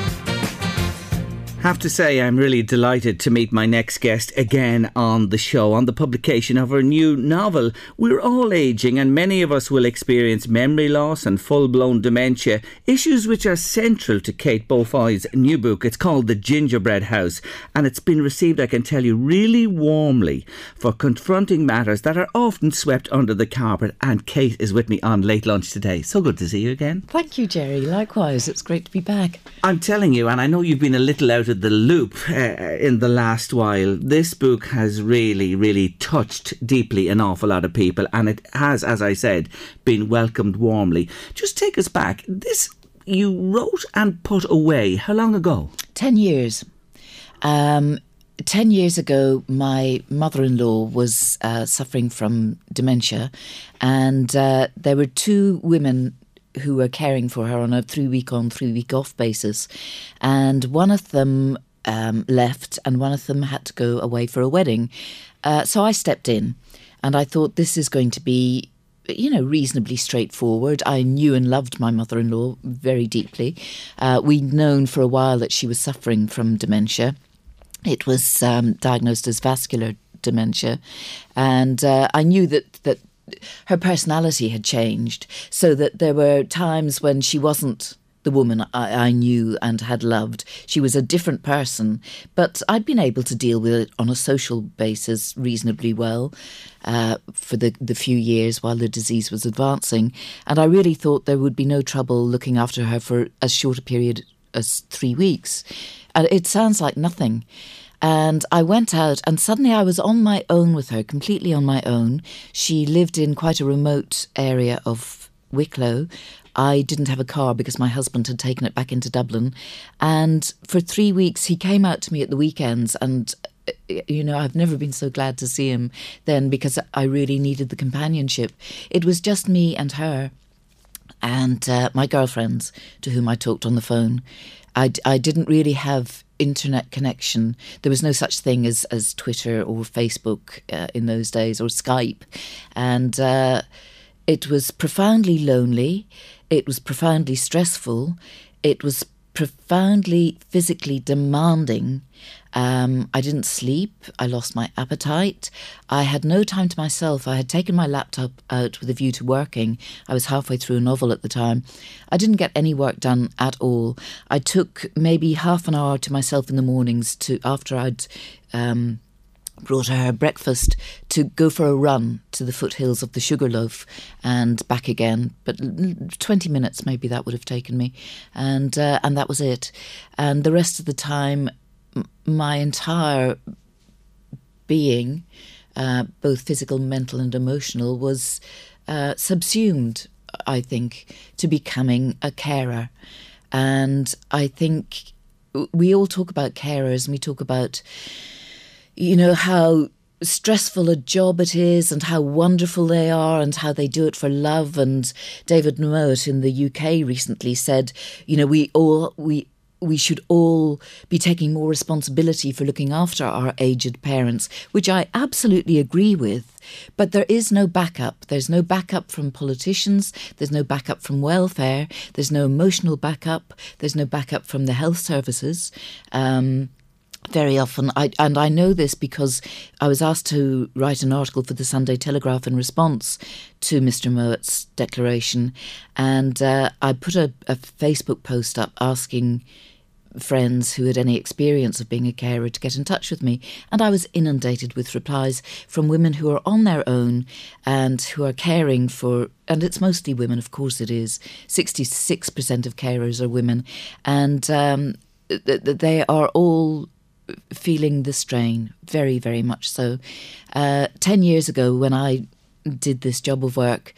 Have to say, I'm really delighted to meet my next guest again on the show, on the publication of her new novel. We're all ageing, and many of us will experience memory loss and full-blown dementia, issues which are central to Kate Beaufoy's new book. It's called The Gingerbread House, and it's been received, I can tell you, really warmly for confronting matters that are often swept under the carpet. And Kate is with me on Late Lunch today. So good to see you again. Thank you, Jerry. Likewise, it's great to be back. I'm telling you, and I know you've been a little out out of the loop uh, in the last while. This book has really, really touched deeply an awful lot of people, and it has, as I said, been welcomed warmly. Just take us back. This you wrote and put away. How long ago? Ten years. Um, ten years ago, my mother-in-law was uh, suffering from dementia, and uh, there were two women who were caring for her on a three-week on, three-week-off basis. And one of them um, left and one of them had to go away for a wedding. Uh, so I stepped in and I thought this is going to be, you know, reasonably straightforward. I knew and loved my mother-in-law very deeply. Uh, we'd known for a while that she was suffering from dementia. It was um, diagnosed as vascular dementia. And uh, I knew that that her personality had changed, so that there were times when she wasn't the woman I, I knew and had loved. She was a different person, but I'd been able to deal with it on a social basis reasonably well uh, for the, the few years while the disease was advancing. And I really thought there would be no trouble looking after her for as short a period as three weeks. And it sounds like nothing. And I went out and suddenly I was on my own with her, completely on my own. She lived in quite a remote area of Wicklow. I didn't have a car because my husband had taken it back into Dublin. And for three weeks he came out to me at the weekends, and, you know, I've never been so glad to see him then because I really needed the companionship. It was just me and her and uh, my girlfriends to whom I talked on the phone. I, I didn't really have internet connection. There was no such thing as, as Twitter or Facebook uh, in those days, or Skype. And uh, it was profoundly lonely. It was profoundly stressful. It was profoundly physically demanding. Um, I didn't sleep. I lost my appetite. I had no time to myself. I had taken my laptop out with a view to working. I was halfway through a novel at the time. I didn't get any work done at all. I took maybe half an hour to myself in the mornings to after I'd um, brought her her breakfast to go for a run to the foothills of the Sugarloaf and back again. But twenty minutes maybe that would have taken me. And, uh, and that was it. And the rest of the time, my entire being, uh, both physical, mental and emotional, was uh, subsumed, I think, to becoming a carer. And I think we all talk about carers and we talk about, you know, how stressful a job it is and how wonderful they are and how they do it for love. And David Mowat in the U K recently said, you know, we all... we. we should all be taking more responsibility for looking after our aged parents, which I absolutely agree with. But there is no backup. There's no backup from politicians. There's no backup from welfare. There's no emotional backup. There's no backup from the health services. Um, very often, I, and I know this because I was asked to write an article for the Sunday Telegraph in response to Mister Mowat's declaration. And uh, I put a, a Facebook post up asking friends who had any experience of being a carer to get in touch with me, and I was inundated with replies from women who are on their own and who are caring for, and it's mostly women, of course it is, sixty-six percent of carers are women, and um, th- th- they are all feeling the strain, very, very much so. Uh, ten years ago when I did this job of work,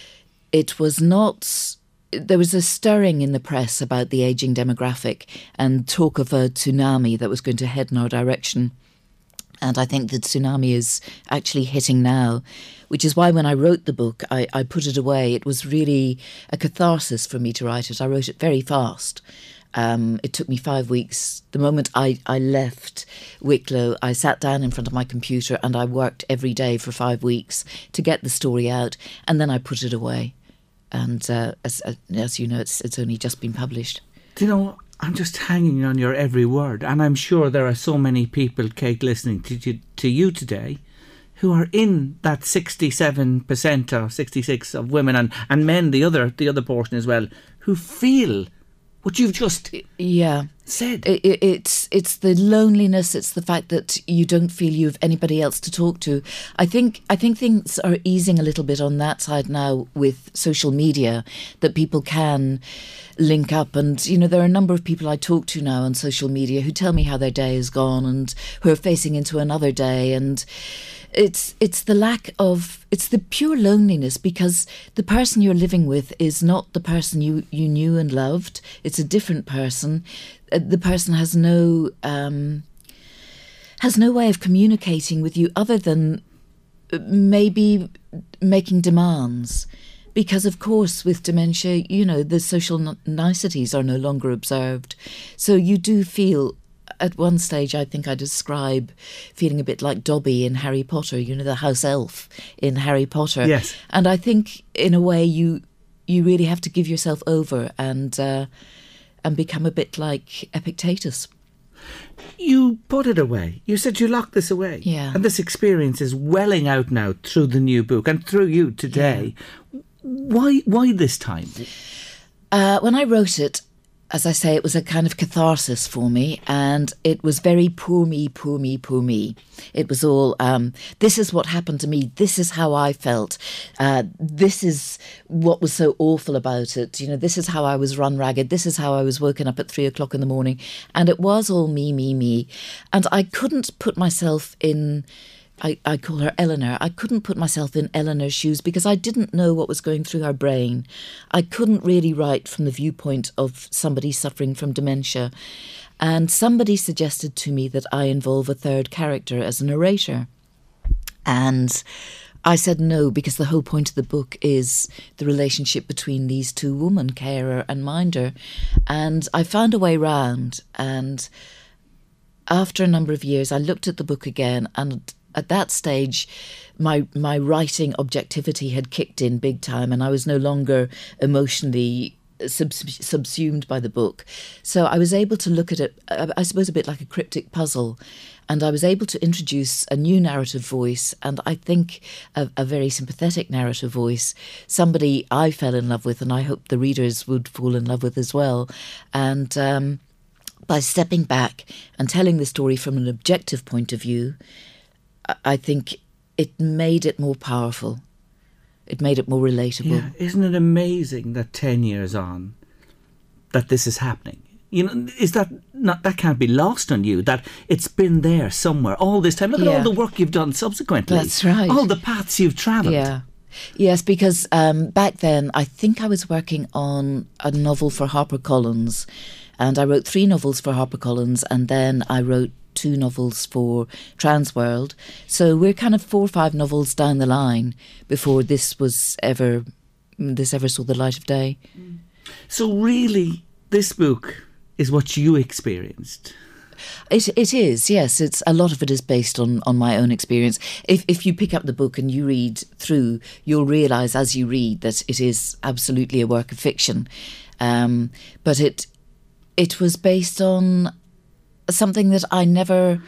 it was not... There was a stirring in the press about the ageing demographic and talk of a tsunami that was going to head in our direction. And I think the tsunami is actually hitting now, which is why when I wrote the book, I, I put it away. It was really a catharsis for me to write it. I wrote it very fast. Um, it took me five weeks. The moment I, I left Wicklow, I sat down in front of my computer and I worked every day for five weeks to get the story out. And then I put it away. And uh, as, as you know, it's it's only just been published. Do you know, I'm just hanging on your every word. And I'm sure there are so many people, Kate, listening to you, to you today who are in that sixty-seven percent or sixty-six of women and, and men, the other the other portion as well, who feel what you've just yeah said. It, it, it's it's the loneliness. It's the fact that you don't feel you have anybody else to talk to. I think I think things are easing a little bit on that side now with social media, that people can link up. And, you know, there are a number of people I talk to now on social media who tell me how their day has gone and who are facing into another day. And it's it's the lack of, it's the pure loneliness, because the person you're living with is not the person you, you knew and loved. It's a different person. Uh, The person has no um, has no way of communicating with you other than maybe making demands. Because, of course, with dementia, you know, the social n- niceties are no longer observed. So you do feel, at one stage, I think I describe feeling a bit like Dobby in Harry Potter, you know, the house elf in Harry Potter. Yes. And I think, in a way, you you really have to give yourself over and uh, and become a bit like Epictetus. You put it away. You said you locked this away. Yeah. And this experience is welling out now through the new book and through you today. Yeah. Why why this time? Uh, when I wrote it, as I say, it was a kind of catharsis for me, and it was very poor me, poor me, poor me. It was all, um, this is what happened to me, this is how I felt, uh, this is what was so awful about it, you know, this is how I was run ragged, this is how I was woken up at three o'clock in the morning, and it was all me, me, me, and I couldn't put myself in... I, I call her Eleanor. I couldn't put myself in Eleanor's shoes because I didn't know what was going through her brain. I couldn't really write from the viewpoint of somebody suffering from dementia. And somebody suggested to me that I involve a third character as a narrator. And I said no, because the whole point of the book is the relationship between these two women, carer and minder. And I found a way round. And after a number of years, I looked at the book again, and at that stage, my my writing objectivity had kicked in big time, and I was no longer emotionally subs- subsumed by the book. So I was able to look at it, I suppose, a bit like a cryptic puzzle, and I was able to introduce a new narrative voice, and I think a, a very sympathetic narrative voice, somebody I fell in love with, and I hope the readers would fall in love with as well. And um, by stepping back and telling the story from an objective point of view, I think it made it more powerful. It made it more relatable. Yeah, isn't it amazing that ten years on, that this is happening? You know, is that not, that can't be lost on you, that it's been there somewhere all this time. Look Yeah. at all the work you've done subsequently. That's right. All the paths you've travelled. Yeah. Yes, because um, back then I think I was working on a novel for HarperCollins, and I wrote three novels for HarperCollins, and then I wrote two novels for Transworld. So we're kind of four or five novels down the line before this was ever, this ever saw the light of day. So really, this book is what you experienced. It it is, yes. It's a lot of it is based on, on my own experience. If if you pick up the book and you read through, you'll realise as you read that it is absolutely a work of fiction. Um, but it it was based on something that I never,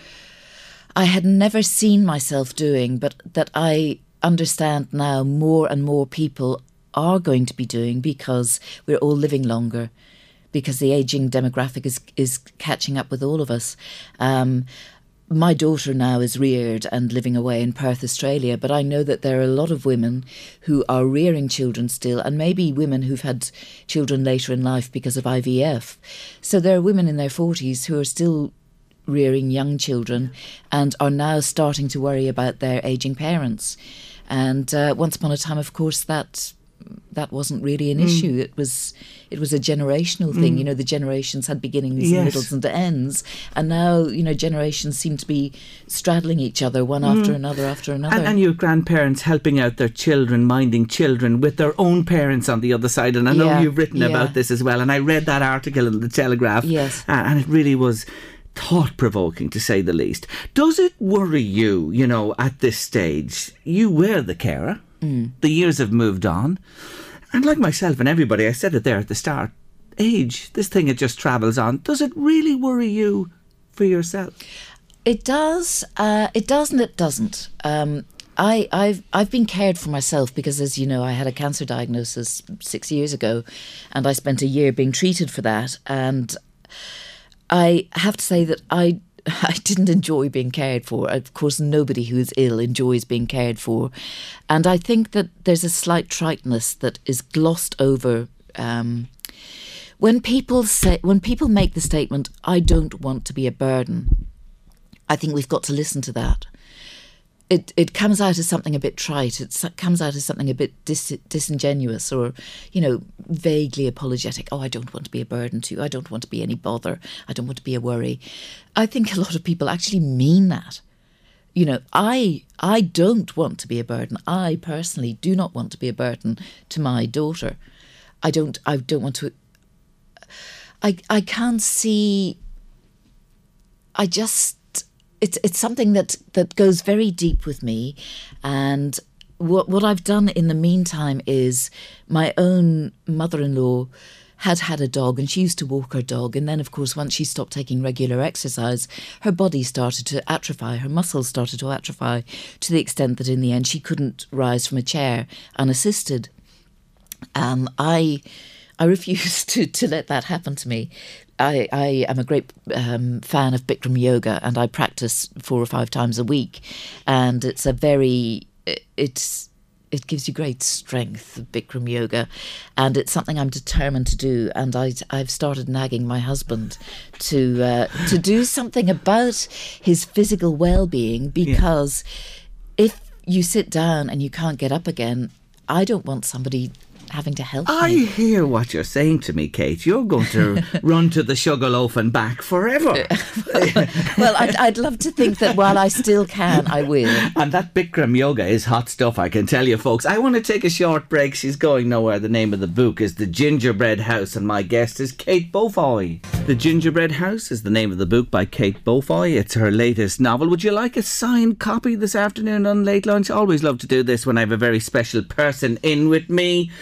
I had never seen myself doing, but that I understand now more and more people are going to be doing, because we're all living longer, because the ageing demographic is is catching up with all of us. Um, my daughter now is reared and living away in Perth, Australia, but I know that there are a lot of women who are rearing children still, and maybe women who've had children later in life because of I V F. So there are women in their forties who are still rearing young children and are now starting to worry about their ageing parents. And uh, once upon a time, of course, that that wasn't really an mm. issue. It was it was a generational thing. Mm. You know, the generations had beginnings yes. and middles and ends, and now, you know, generations seem to be straddling each other, one mm. after another after another. And, and your grandparents helping out their children, minding children with their own parents on the other side. And I know yeah. you've written yeah. about this as well. And I read that article in the Telegraph. Yes. Uh, and it really was thought-provoking, to say the least. Does it worry you, you know, at this stage? You were the carer. Mm. The years have moved on. And like myself and everybody, I said it there at the start, age, this thing, it just travels on. Does it really worry you for yourself? It does. Uh, it does and it doesn't. Um, I, I've I've been cared for myself because, as you know, I had a cancer diagnosis six years ago, and I spent a year being treated for that. And I have to say that I I didn't enjoy being cared for. Of course, nobody who is ill enjoys being cared for. And I think that there's a slight triteness that is glossed over um, when people say, when people make the statement, I don't want to be a burden. I think we've got to listen to that. It it comes out as something a bit trite. It comes out as something a bit dis- disingenuous or, you know, vaguely apologetic. Oh, I don't want to be a burden to you. I don't want to be any bother. I don't want to be a worry. I think a lot of people actually mean that. You know, I I don't want to be a burden. I personally do not want to be a burden to my daughter. I don't. I don't want to. I I can't see. I just. It's it's something that, that goes very deep with me, and what what I've done in the meantime is my own mother-in-law had had a dog, and she used to walk her dog, and then of course once she stopped taking regular exercise, her body started to atrophy, her muscles started to atrophy to the extent that in the end she couldn't rise from a chair unassisted. Um, I I refused to to let that happen to me. I, I am a great um, fan of Bikram yoga, and I practice four or five times a week. And it's a very, it's it gives you great strength, Bikram yoga, and it's something I'm determined to do. And I, I've started nagging my husband to uh, to do something about his physical well-being, because yeah. if you sit down and you can't get up again, I don't want somebody having to help I me. hear what you're saying to me, Kate. You're going to run to the Sugarloaf and back forever. Well, I'd, I'd love to think that while I still can, I will. And that Bikram yoga is hot stuff, I can tell you, folks. I want to take a short break. She's going nowhere. The name of the book is The Gingerbread House, and my guest is Kate Beaufoy. The Gingerbread House is the name of the book by Kate Beaufoy. It's her latest novel. Would you like a signed copy this afternoon on Late Lunch? I always love to do this when I have a very special person in with me.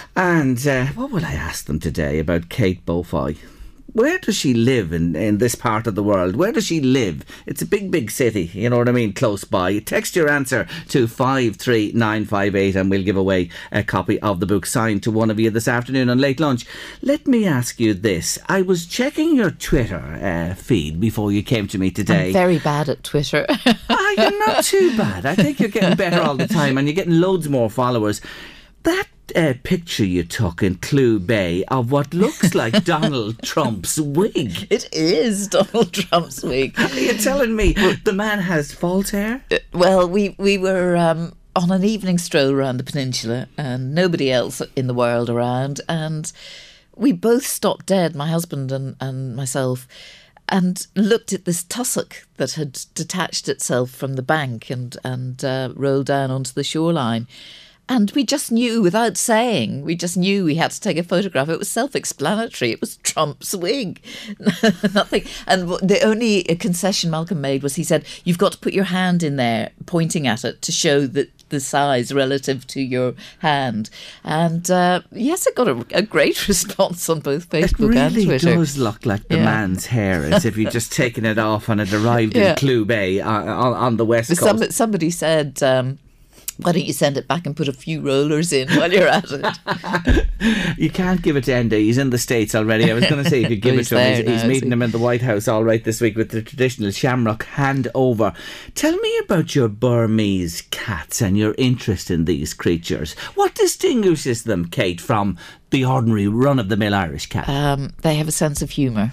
And uh, what will I ask them today about Kate Beaufoy? Where does she live in, in this part of the world? Where does she live? It's a big, big city, you know what I mean, close by. Text your answer to five three nine five eight and we'll give away a copy of the book signed to one of you this afternoon on Late Lunch. Let me ask you this. I was checking your Twitter uh, feed before you came to me today. I'm very bad at Twitter. Ah, you're not too bad. I think you're getting better all the time and you're getting loads more followers. That uh, picture you took in Clew Bay of what looks like Donald Trump's wig. It is Donald Trump's wig. Are you telling me the man has false hair? Uh, well, we, we were um, on an evening stroll around the peninsula and nobody else in the world around, and we both stopped dead, my husband and, and myself, and looked at this tussock that had detached itself from the bank and, and uh, rolled down onto the shoreline. And we just knew, without saying, we just knew we had to take a photograph. It was self-explanatory. It was Trump's wig. Nothing. And the only concession Malcolm made was he said, you've got to put your hand in there, pointing at it, to show that the size relative to your hand. And uh, yes, it got a, a great response on both Facebook really and Twitter. It really does look like the yeah. man's hair, as if you'd just taken it off and it arrived yeah. in Clew Bay on, on, on the west coast. Some, somebody said... Um, why don't you send it back and put a few rollers in while you're at it? You can't give it to Enda. He's in the States already. I was going to say if you give well, it to him, he's, he's now, meeting him in the White House all right this week with the traditional shamrock handover. Tell me about your Burmese cats and your interest in these creatures. What distinguishes them, Kate, from the ordinary run-of-the-mill Irish cat? Um, they have a sense of humour.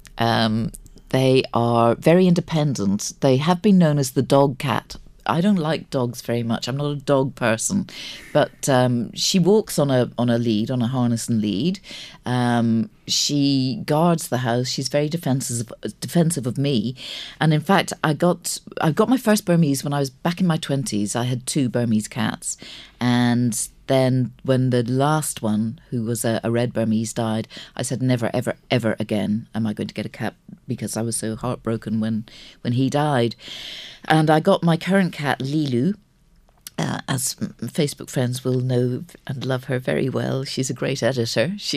Um, they are very independent. They have been known as the dog cat. I don't like dogs very much. I'm not a dog person, but um, she walks on a on a lead, on a harness and lead. Um, she guards the house. She's very defensive defensive of me, and in fact, I got I got my first Burmese when I was back in my twenties. I had two Burmese cats, and then when the last one, who was a, a red Burmese, died, I said, never, ever, ever again am I going to get a cat, because I was so heartbroken when, when he died. And I got my current cat, Lilu. Uh, as Facebook friends will know and love her very well, she's a great editor. She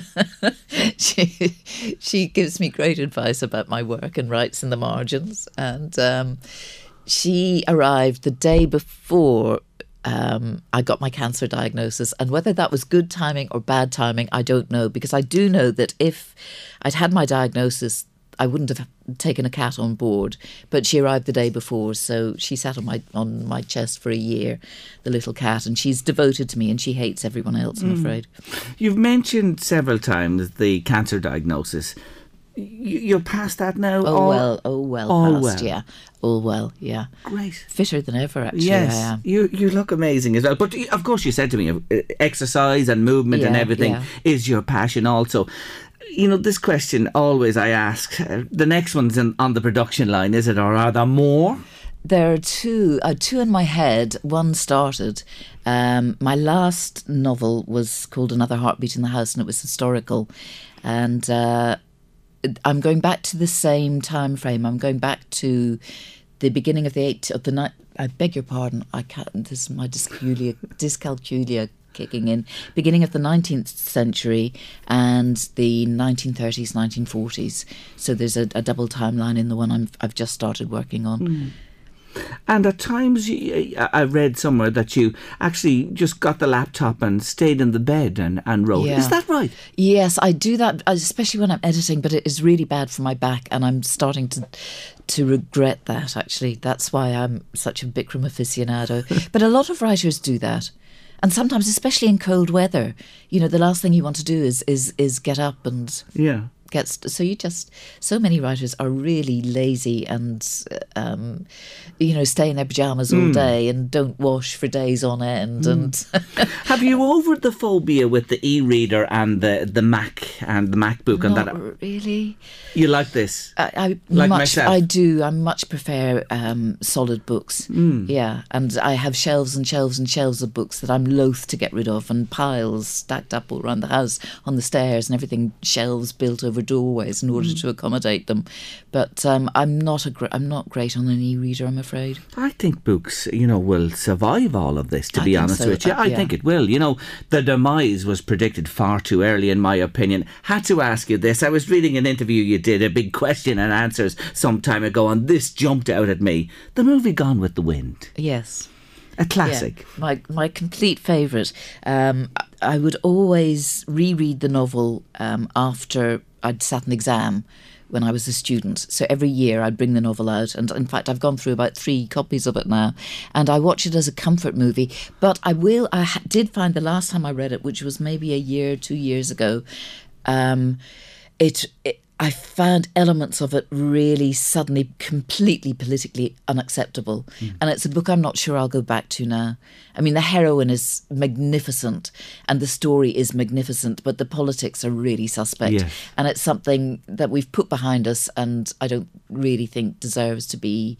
she she gives me great advice about my work and writes in the margins. And um, she arrived the day before Um, I got my cancer diagnosis, and whether that was good timing or bad timing, I don't know, because I do know that if I'd had my diagnosis I wouldn't have taken a cat on board, but she arrived the day before, so she sat on my on my chest for a year, the little cat, and she's devoted to me, and she hates everyone else, I'm mm. afraid. You've mentioned several times the cancer diagnosis. You're past that now? Oh, all, well, oh, well, all past, well. yeah. All well, yeah. Great. Fitter than ever, actually, yes, I am. You, you look amazing as well. But, of course, you said to me, exercise and movement yeah, and everything yeah. is your passion also. You know, this question always I ask, uh, the next one's in, on the production line, is it, or are there more? There are two, uh, two in my head. One started. Um, my last novel was called Another Heartbeat in the House, and it was historical. And uh, I'm going back to the same time frame. I'm going back to the beginning of the eight of the night. I beg your pardon. I can't. This is my dyscalculia, dyscalculia kicking in. Beginning of the nineteenth century and the nineteen thirties, nineteen forties. So there's a, a double timeline in the one I'm, I've just started working on. Mm. And at times, you, I read somewhere that you actually just got the laptop and stayed in the bed and, and wrote. Yeah. Is that right? Yes, I do that, especially when I'm editing, but it is really bad for my back, and I'm starting to to regret that, actually. That's why I'm such a Bikram aficionado. But a lot of writers do that. And sometimes, especially in cold weather, you know, the last thing you want to do is is, is get up and... Yeah. Gets, so you just so many writers are really lazy and um, you know, stay in their pajamas all mm. day and don't wash for days on end. Mm. And have you over the phobia with the e-reader and the, the Mac and the MacBook and Not that? Really, you like this? I, I like much, myself. I do. I much prefer um, solid books. Mm. Yeah, and I have shelves and shelves and shelves of books that I'm loath to get rid of, and piles stacked up all around the house on the stairs and everything. Shelves built over doorways in order mm. to accommodate them, but um, I'm not a gr- I'm not great on an e-reader, I'm afraid. I think books, you know, will survive all of this. To I be think honest so. with you, uh, I yeah. think it will. You know, the demise was predicted far too early, in my opinion. Had to ask you this. I was reading an interview you did, a big question and answers some time ago, and this jumped out at me. The movie Gone with the Wind. Yes. A classic. Yeah, my my complete favourite. Um, I would always reread the novel um, after I'd sat an exam when I was a student. So every year I'd bring the novel out, and in fact I've gone through about three copies of it now, and I watch it as a comfort movie. But I will. I ha- did find the last time I read it, which was maybe a year, two years ago. Um, it. it I found elements of it really suddenly completely politically unacceptable. Mm. And it's a book I'm not sure I'll go back to now. I mean, the heroine is magnificent and the story is magnificent, but the politics are really suspect. Yes. And it's something that we've put behind us and I don't really think deserves to be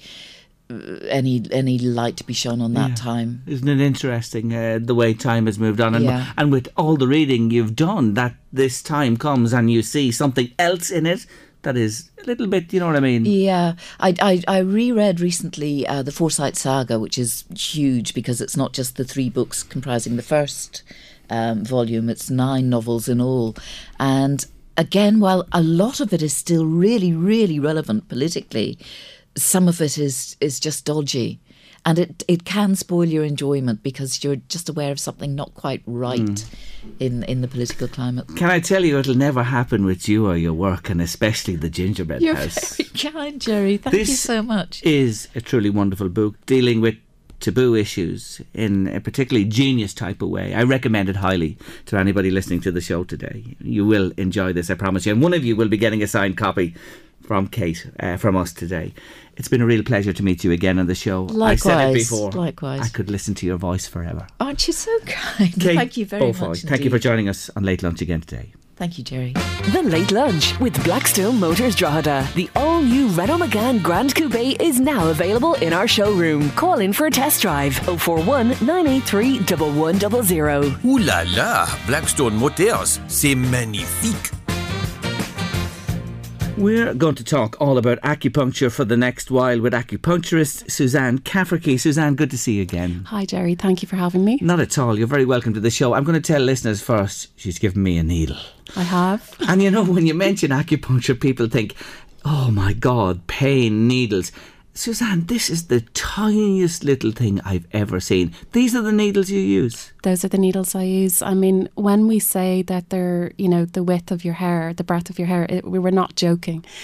any any light to be shown on that yeah. time. Isn't it interesting uh, the way time has moved on, and, yeah. and with all the reading you've done, that this time comes and you see something else in it that is a little bit, you know what I mean? Yeah, I I, I reread recently uh, the Forsyte Saga, which is huge because it's not just the three books comprising the first um, volume; it's nine novels in all, and again, while a lot of it is still really really relevant politically, some of it is is just dodgy, and it it can spoil your enjoyment because you're just aware of something not quite right mm. in in the political climate. Can I tell you, it'll never happen with you or your work, and especially the Gingerbread You're House. You're very kind, Jerry. Thank this you so much. Is a truly wonderful book dealing with taboo issues in a particularly genius type of way. I recommend it highly to anybody listening to the show today. You will enjoy this, I promise you, and one of you will be getting a signed copy from Kate, uh, from us today. It's been a real pleasure to meet you again on the show. Likewise. I said it before. Likewise. I could listen to your voice forever. Aren't you so kind? Kate Thank you very Beaufoy, much. Thank you for joining us on Late Lunch again today. Thank you, Jerry. The Late Lunch with Blackstone Motors Drogheda. The all-new Renault Megane Grand Coupe is now available in our showroom. Call in for a test drive. oh four one, nine eight three, one one zero zero. Ouh là là, Blackstone Motors, c'est magnifique. We're going to talk all about acupuncture for the next while with acupuncturist Suzanne Cafferkey. Suzanne, good to see you again. Hi, Jerry. Thank you for having me. Not at all. You're very welcome to the show. I'm going to tell listeners first, she's given me a needle. I have. And you know, when you mention acupuncture, people think, oh my God, pain, needles. Suzanne, this is the tiniest little thing I've ever seen. These are the needles you use? Those are the needles I use. I mean, when we say that they're, you know, the width of your hair, the breadth of your hair, it, we were not joking.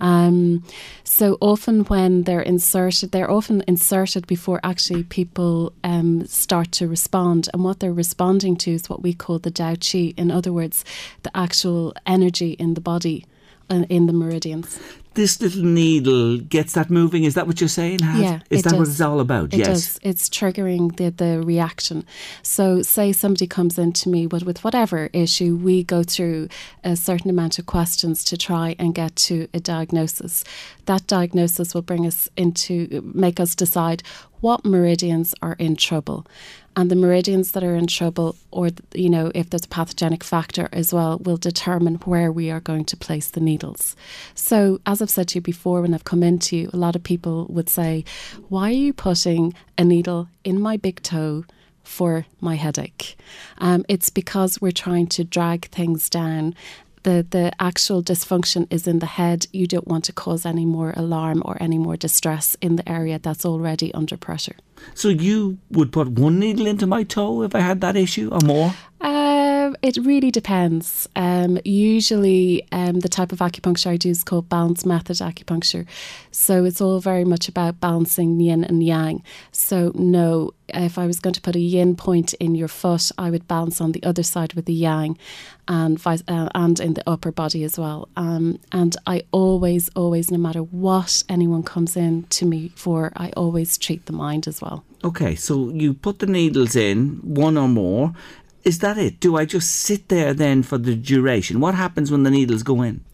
Um, so often when they're inserted, they're often inserted before actually people um, start to respond. And what they're responding to is what we call the Dao Qi. In other words, the actual energy in the body and in the meridians. This little needle gets that moving. Is that what you're saying? Has? Yeah, Is it that does. what it's all about? It yes. does. It's triggering the, the reaction. So say somebody comes into me with, with whatever issue, we go through a certain amount of questions to try and get to a diagnosis. That diagnosis will bring us into, make us decide what meridians are in trouble. And the meridians that are in trouble, or, you know, if there's a pathogenic factor as well, will determine where we are going to place the needles. So, as I've said to you before, when I've come into you, a lot of people would say, why are you putting a needle in my big toe for my headache? Um, it's because we're trying to drag things down. The, the actual dysfunction is in the head. You don't want to cause any more alarm or any more distress in the area that's already under pressure. So you would put one needle into my toe if I had that issue, or more? Uh, it really depends. Um, usually um, the type of acupuncture I do is called balance method acupuncture. So it's all very much about balancing yin and yang. So no, if I was going to put a yin point in your foot, I would balance on the other side with the yang, and vice, uh, and in the upper body as well. Um, and I always, always, no matter what anyone comes in to me for, I always treat the mind as well. Okay, so you put the needles in, one or more. Is that it? Do I just sit there then for the duration? What happens when the needles go in?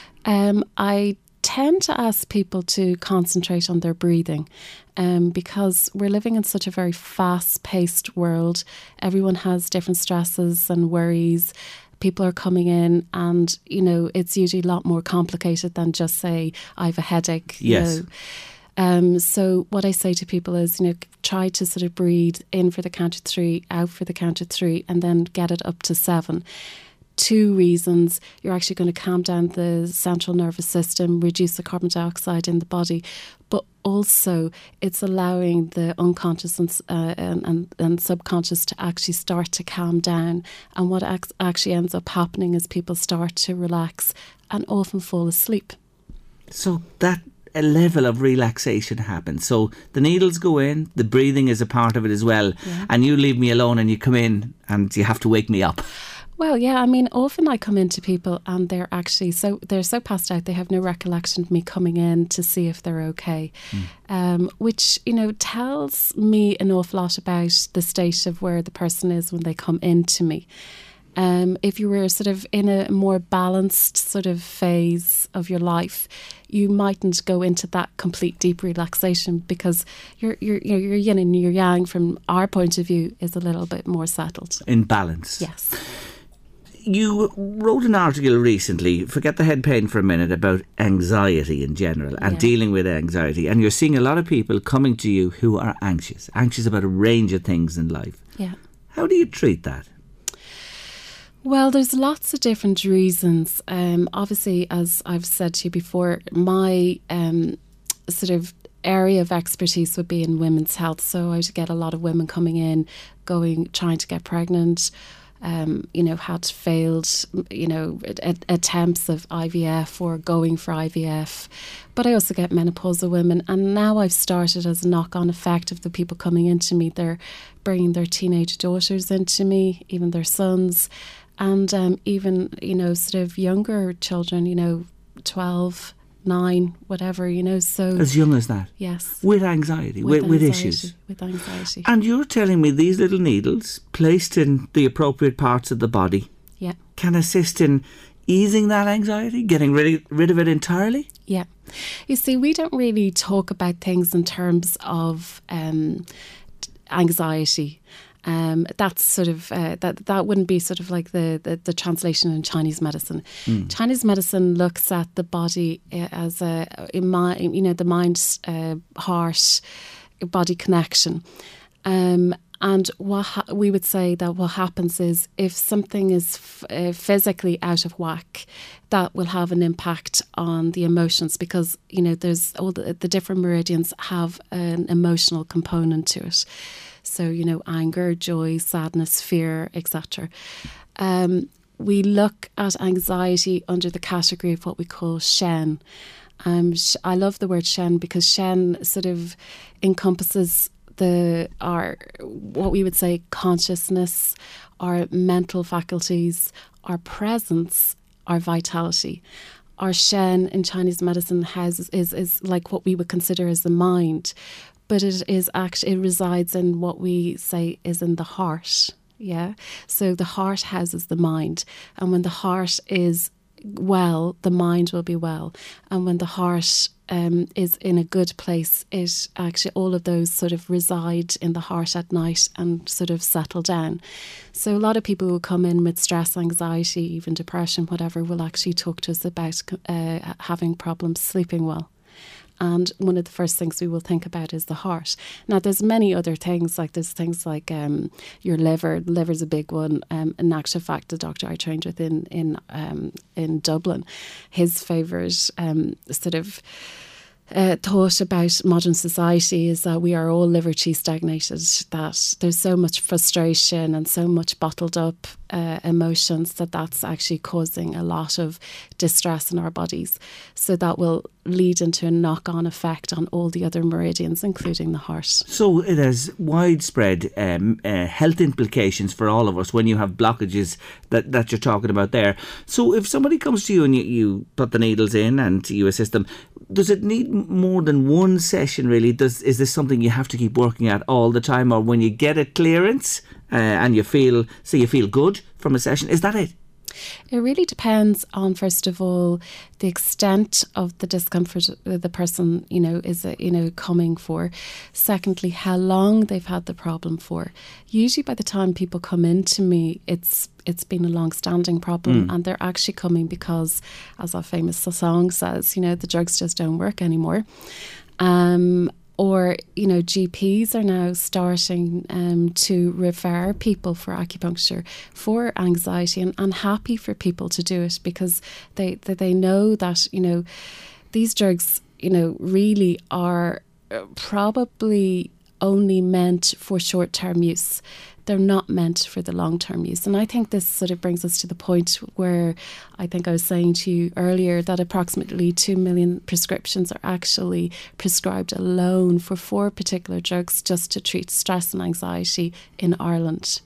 Um, I tend to ask people to concentrate on their breathing um, because we're living in such a very fast-paced world. Everyone has different stresses and worries. People are coming in and, you know, it's usually a lot more complicated than just say, I have a headache. Yes. You know. Um, so what I say to people is, you know, try to sort of breathe in for the count of three, out for the count of three, and then get it up to seven. Two reasons: you're actually going to calm down the central nervous system, reduce the carbon dioxide in the body, but also it's allowing the unconscious and, uh, and, and, and subconscious to actually start to calm down. And what ac- actually ends up happening is people start to relax and often fall asleep. So that a level of relaxation happens. So the needles go in, the breathing is a part of it as well, Yeah. and you leave me alone and you come in and you have to wake me up. Well, yeah, I mean, often I come into people and they're actually so they're so passed out, they have no recollection of me coming in to see if they're okay, mm. um, which, you know, tells me an awful lot about the state of where the person is when they come into me. Um, if you were sort of in a more balanced sort of phase of your life, you mightn't go into that complete deep relaxation because your your your your yin and your yang, from our point of view, is a little bit more settled. In balance. Yes. You wrote an article recently, forget the head pain for a minute, about anxiety in general and Yeah. dealing with anxiety. And you're seeing a lot of people coming to you who are anxious, anxious about a range of things in life. Yeah. How do you treat that? Well, there's lots of different reasons. Um, obviously, as I've said to you before, my um, sort of area of expertise would be in women's health. So I would get a lot of women coming in, going, trying to get pregnant, um, you know, had failed, you know, a- attempts of I V F or going for I V F. But I also get menopausal women. And now I've started as a knock-on effect of the people coming into me. They're bringing their teenage daughters into me, even their sons. And um, even, you know, sort of younger children, you know, twelve, nine, whatever, you know, so... As young as that? Yes. With anxiety, with, with, anxiety, issues? With anxiety. And you're telling me these little needles, placed in the appropriate parts of the body, Yeah. can assist in easing that anxiety, getting rid, rid of it entirely? Yeah. You see, we don't really talk about things in terms of um, anxiety. Um, that's sort of uh, that that wouldn't be sort of like the, the, the translation in Chinese medicine. Mm. Chinese medicine looks at the body as a in my, you know, the mind, uh, heart, body connection. Um, and what ha- we would say that what happens is if something is f- uh, physically out of whack, that will have an impact on the emotions because, you know, there's all the, the different meridians have an emotional component to it. So, you know, anger, joy, sadness, fear, et cetera. Um, we look at anxiety under the category of what we call Shen. Um, sh- I love the word Shen because Shen sort of encompasses the our what we would say consciousness, our mental faculties, our presence, our vitality. Our Shen in Chinese medicine has is is like what we would consider as the mind, but it is actually it resides in what we say is in the heart. Yeah, so the heart houses the mind, and when the heart is well, the mind will be well, and when the heart um, is in a good place, it actually all of those sort of reside in the heart at night and sort of settle down. So a lot of people who come in with stress, anxiety, even depression, whatever, will actually talk to us about uh, having problems sleeping well. And one of the first things we will think about is the heart. Now, there's many other things, like there's things like um, your liver. The liver's a big one. Um, in actual fact, the doctor I trained with in in um, in Dublin, his favourite um, sort of Uh, thought about modern society is that we are all liver-tea stagnated, that there's so much frustration and so much bottled up uh, emotions that that's actually causing a lot of distress in our bodies. So that will lead into a knock-on effect on all the other meridians, including the heart. So it has widespread um, uh, health implications for all of us when you have blockages that, that you're talking about there. So if somebody comes to you and you, you put the needles in and you assist them, does it need more than one session really? Does is this something you have to keep working at all the time, or when you get a clearance uh, and you feel, say you feel good from a session, is that it? It really depends on, first of all, the extent of the discomfort the person, you know, is, uh, you know, coming for. Secondly, how long they've had the problem for. Usually by the time people come into me, it's it's been a long-standing problem mm. and they're actually coming because, as our famous song says, you know, the drugs just don't work anymore. Um Or, you know, G Ps are now starting um, to refer people for acupuncture for anxiety, and, and happy for people to do it because they, they they know that, you know, these drugs, you know, really are probably only meant for short-term use. They're not meant for the long-term use. And I think this sort of brings us to the point where I think I was saying to you earlier that approximately two million prescriptions are actually prescribed alone for four particular drugs just to treat stress and anxiety in Ireland.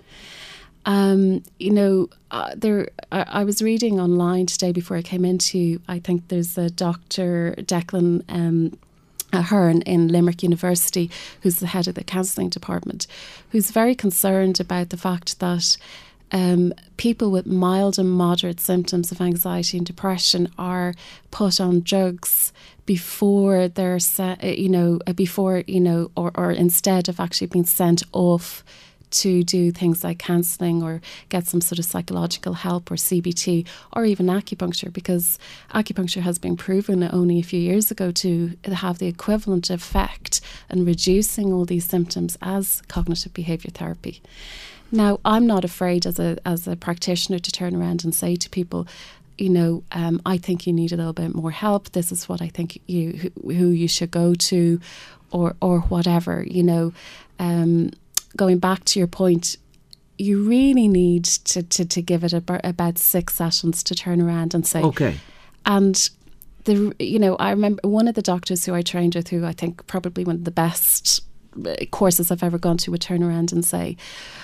Um, you know, uh, there. I, I was reading online today before I came into you. I think there's a Doctor Declan um Ahern in Limerick University, who's the head of the counselling department, who's very concerned about the fact that um, people with mild and moderate symptoms of anxiety and depression are put on drugs before they're, se- you know, before, you know, or, or instead of actually being sent off to do things like counselling or get some sort of psychological help or C B T or even acupuncture, because acupuncture has been proven only a few years ago to have the equivalent effect in reducing all these symptoms as cognitive behaviour therapy. Now, I'm not afraid as a as a practitioner to turn around and say to people, you know, um, I think you need a little bit more help. This is what I think you who, who you should go to, or or whatever, you know. Um, Going back to your point, you really need to, to, to give it a, about six sessions to turn around and say, okay. And the you know, I remember one of the doctors who I trained with, who I think probably one of the best courses I've ever gone to, would turn around and say,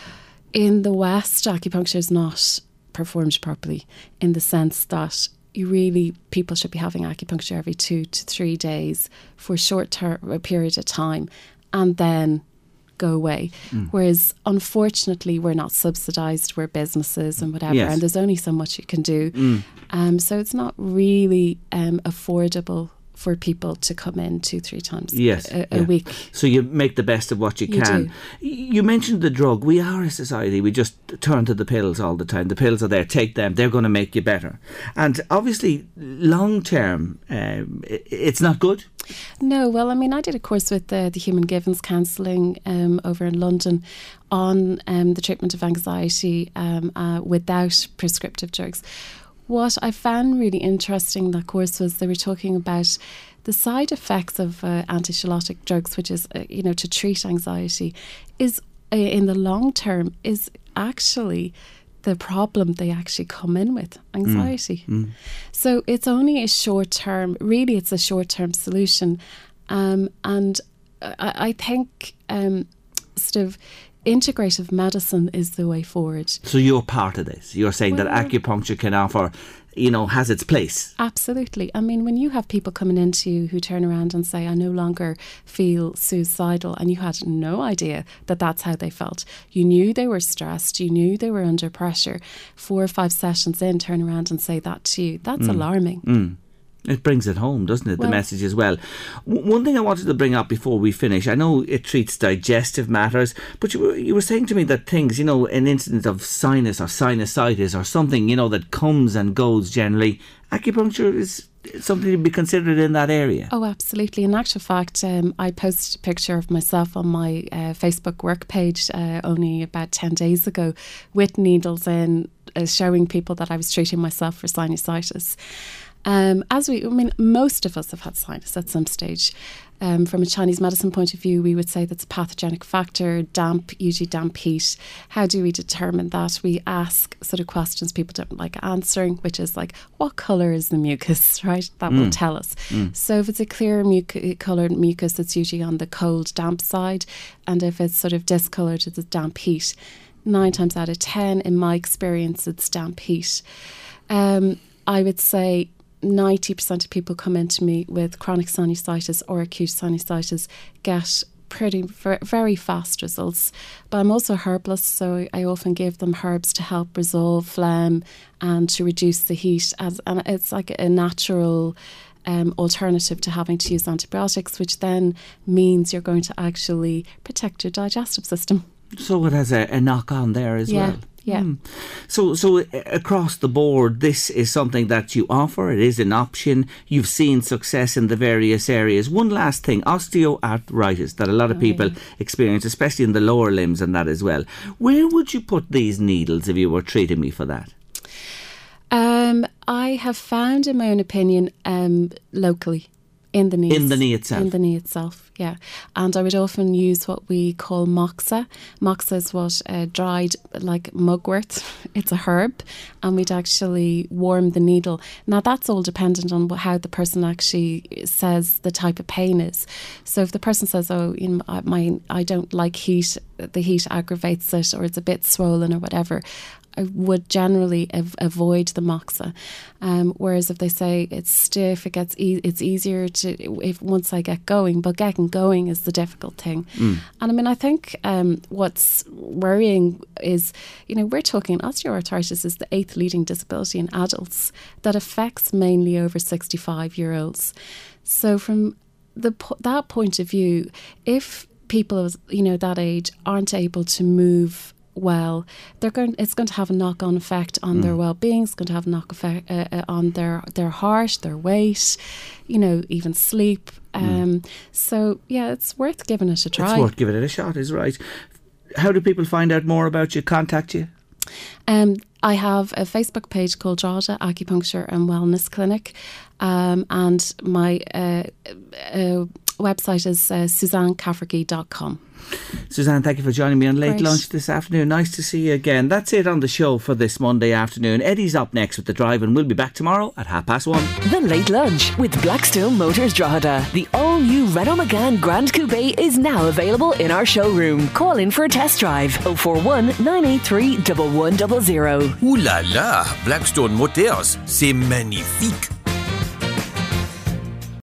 in the West, acupuncture is not performed properly in the sense that you really, people should be having acupuncture every two to three days for a short ter- a period of time, and then go away. Mm. Whereas unfortunately we're not subsidised, we're businesses and whatever, yes. and there's only so much you can do. Mm. Um, so it's not really um, affordable for people to come in two, three times yes, a, a yeah. week. So you make the best of what you, you can. Do. You mentioned the drug. We are a society, we just turn to the pills all the time. The pills are there, take them, they're going to make you better. And obviously long term, um, it's not good. No, well, I mean, I did a course with the, the Human Givens Counselling um, over in London on um, the treatment of anxiety um, uh, without prescriptive drugs. What I found really interesting in that course was they were talking about the side effects of uh, anti-shalotic drugs, which is, uh, you know, to treat anxiety, is uh, in the long term is actually the problem they actually come in with, anxiety. Mm. Mm. So it's only a short term, really it's a short term solution. Um, and I, I think um, sort of integrative medicine is the way forward. So you're part of this. You're saying well, that acupuncture can offer, you know, has its place. Absolutely. I mean, when you have people coming into you who turn around and say, I no longer feel suicidal, and you had no idea that that's how they felt. You knew they were stressed. You knew they were under pressure. Four or five sessions in, turn around and say that to you. That's mm. alarming. Mm. It brings it home, doesn't it, well, the message as well. W- one thing I wanted to bring up before we finish, I know it treats digestive matters, but you were, you were saying to me that things, you know, an incident of sinus or sinusitis or something, you know, that comes and goes generally, acupuncture is something to be considered in that area. Oh, absolutely. In actual fact, um, I posted a picture of myself on my uh, Facebook work page uh, only about ten days ago with needles in, uh, showing people that I was treating myself for sinusitis. Um, as we, I mean, most of us have had sinus at some stage. Um, from a Chinese medicine point of view, we would say that's a pathogenic factor, damp, usually damp heat. How do we determine that? We ask sort of questions people don't like answering, which is like, what colour is the mucus, right? That mm. will tell us. Mm. So if it's a clear muc- coloured mucus, it's usually on the cold, damp side. And if it's sort of discoloured, it's a damp heat. Nine times out of ten, in my experience, it's damp heat. Um, I would say ninety percent of people come into me with chronic sinusitis or acute sinusitis get pretty very fast results. But I'm also a herbalist, so I often give them herbs to help resolve phlegm and to reduce the heat. As and it's like a natural um, alternative to having to use antibiotics, which then means you're going to actually protect your digestive system. So it has a, a knock on there as yeah. well. Yeah. Mm. So, so across the board, this is something that you offer. It is an option. You've seen success in the various areas. One last thing, osteoarthritis that a lot of oh, people yeah. experience, especially in the lower limbs and that as well. Where would you put these needles if you were treating me for that? Um, I have found, in my own opinion, um, locally. In the knee. In the knee itself. In the knee itself, yeah. And I would often use what we call moxa. Moxa is what uh, dried, like mugwort. It's a herb. And we'd actually warm the needle. Now, that's all dependent on how the person actually says the type of pain is. So if the person says, oh, you know, I, my, I don't like heat, the heat aggravates it, or it's a bit swollen or whatever, I would generally av- avoid the moxa. Um, whereas if they say it's stiff, it gets e- it's easier to if once I get going. But getting going is the difficult thing. Mm. And I mean, I think um, what's worrying is, you know, we're talking osteoarthritis is the eighth leading disability in adults that affects mainly over sixty-five year olds. So from the po- that point of view, if people, you know, that age aren't able to move well, they're going. It's going to have a knock-on effect on mm. their well-being. It's going to have a knock effect uh, uh, on their their heart, their weight, you know, even sleep. Um, mm. So yeah, it's worth giving it a try. It's worth giving it a shot. Is right. How do people find out more about you? Contact you? Um, I have a Facebook page called Drogheda Acupuncture and Wellness Clinic, um, and my uh, uh, website is uh, suzanne cafferty dot com. Suzanne, thank you for joining me on Late Great. Lunch this afternoon. Nice to see you again. That's it on the show for this Monday afternoon. Eddie's up next with The Drive, and we'll be back tomorrow at half past one. The Late Lunch with Blackstone Motors Drogheda. The all-new Renault Megane Grand Coupe is now available in our showroom. Call in for a test drive. oh four one, nine eight three, one one zero zero. Ouh là là, Blackstone Motors, c'est magnifique.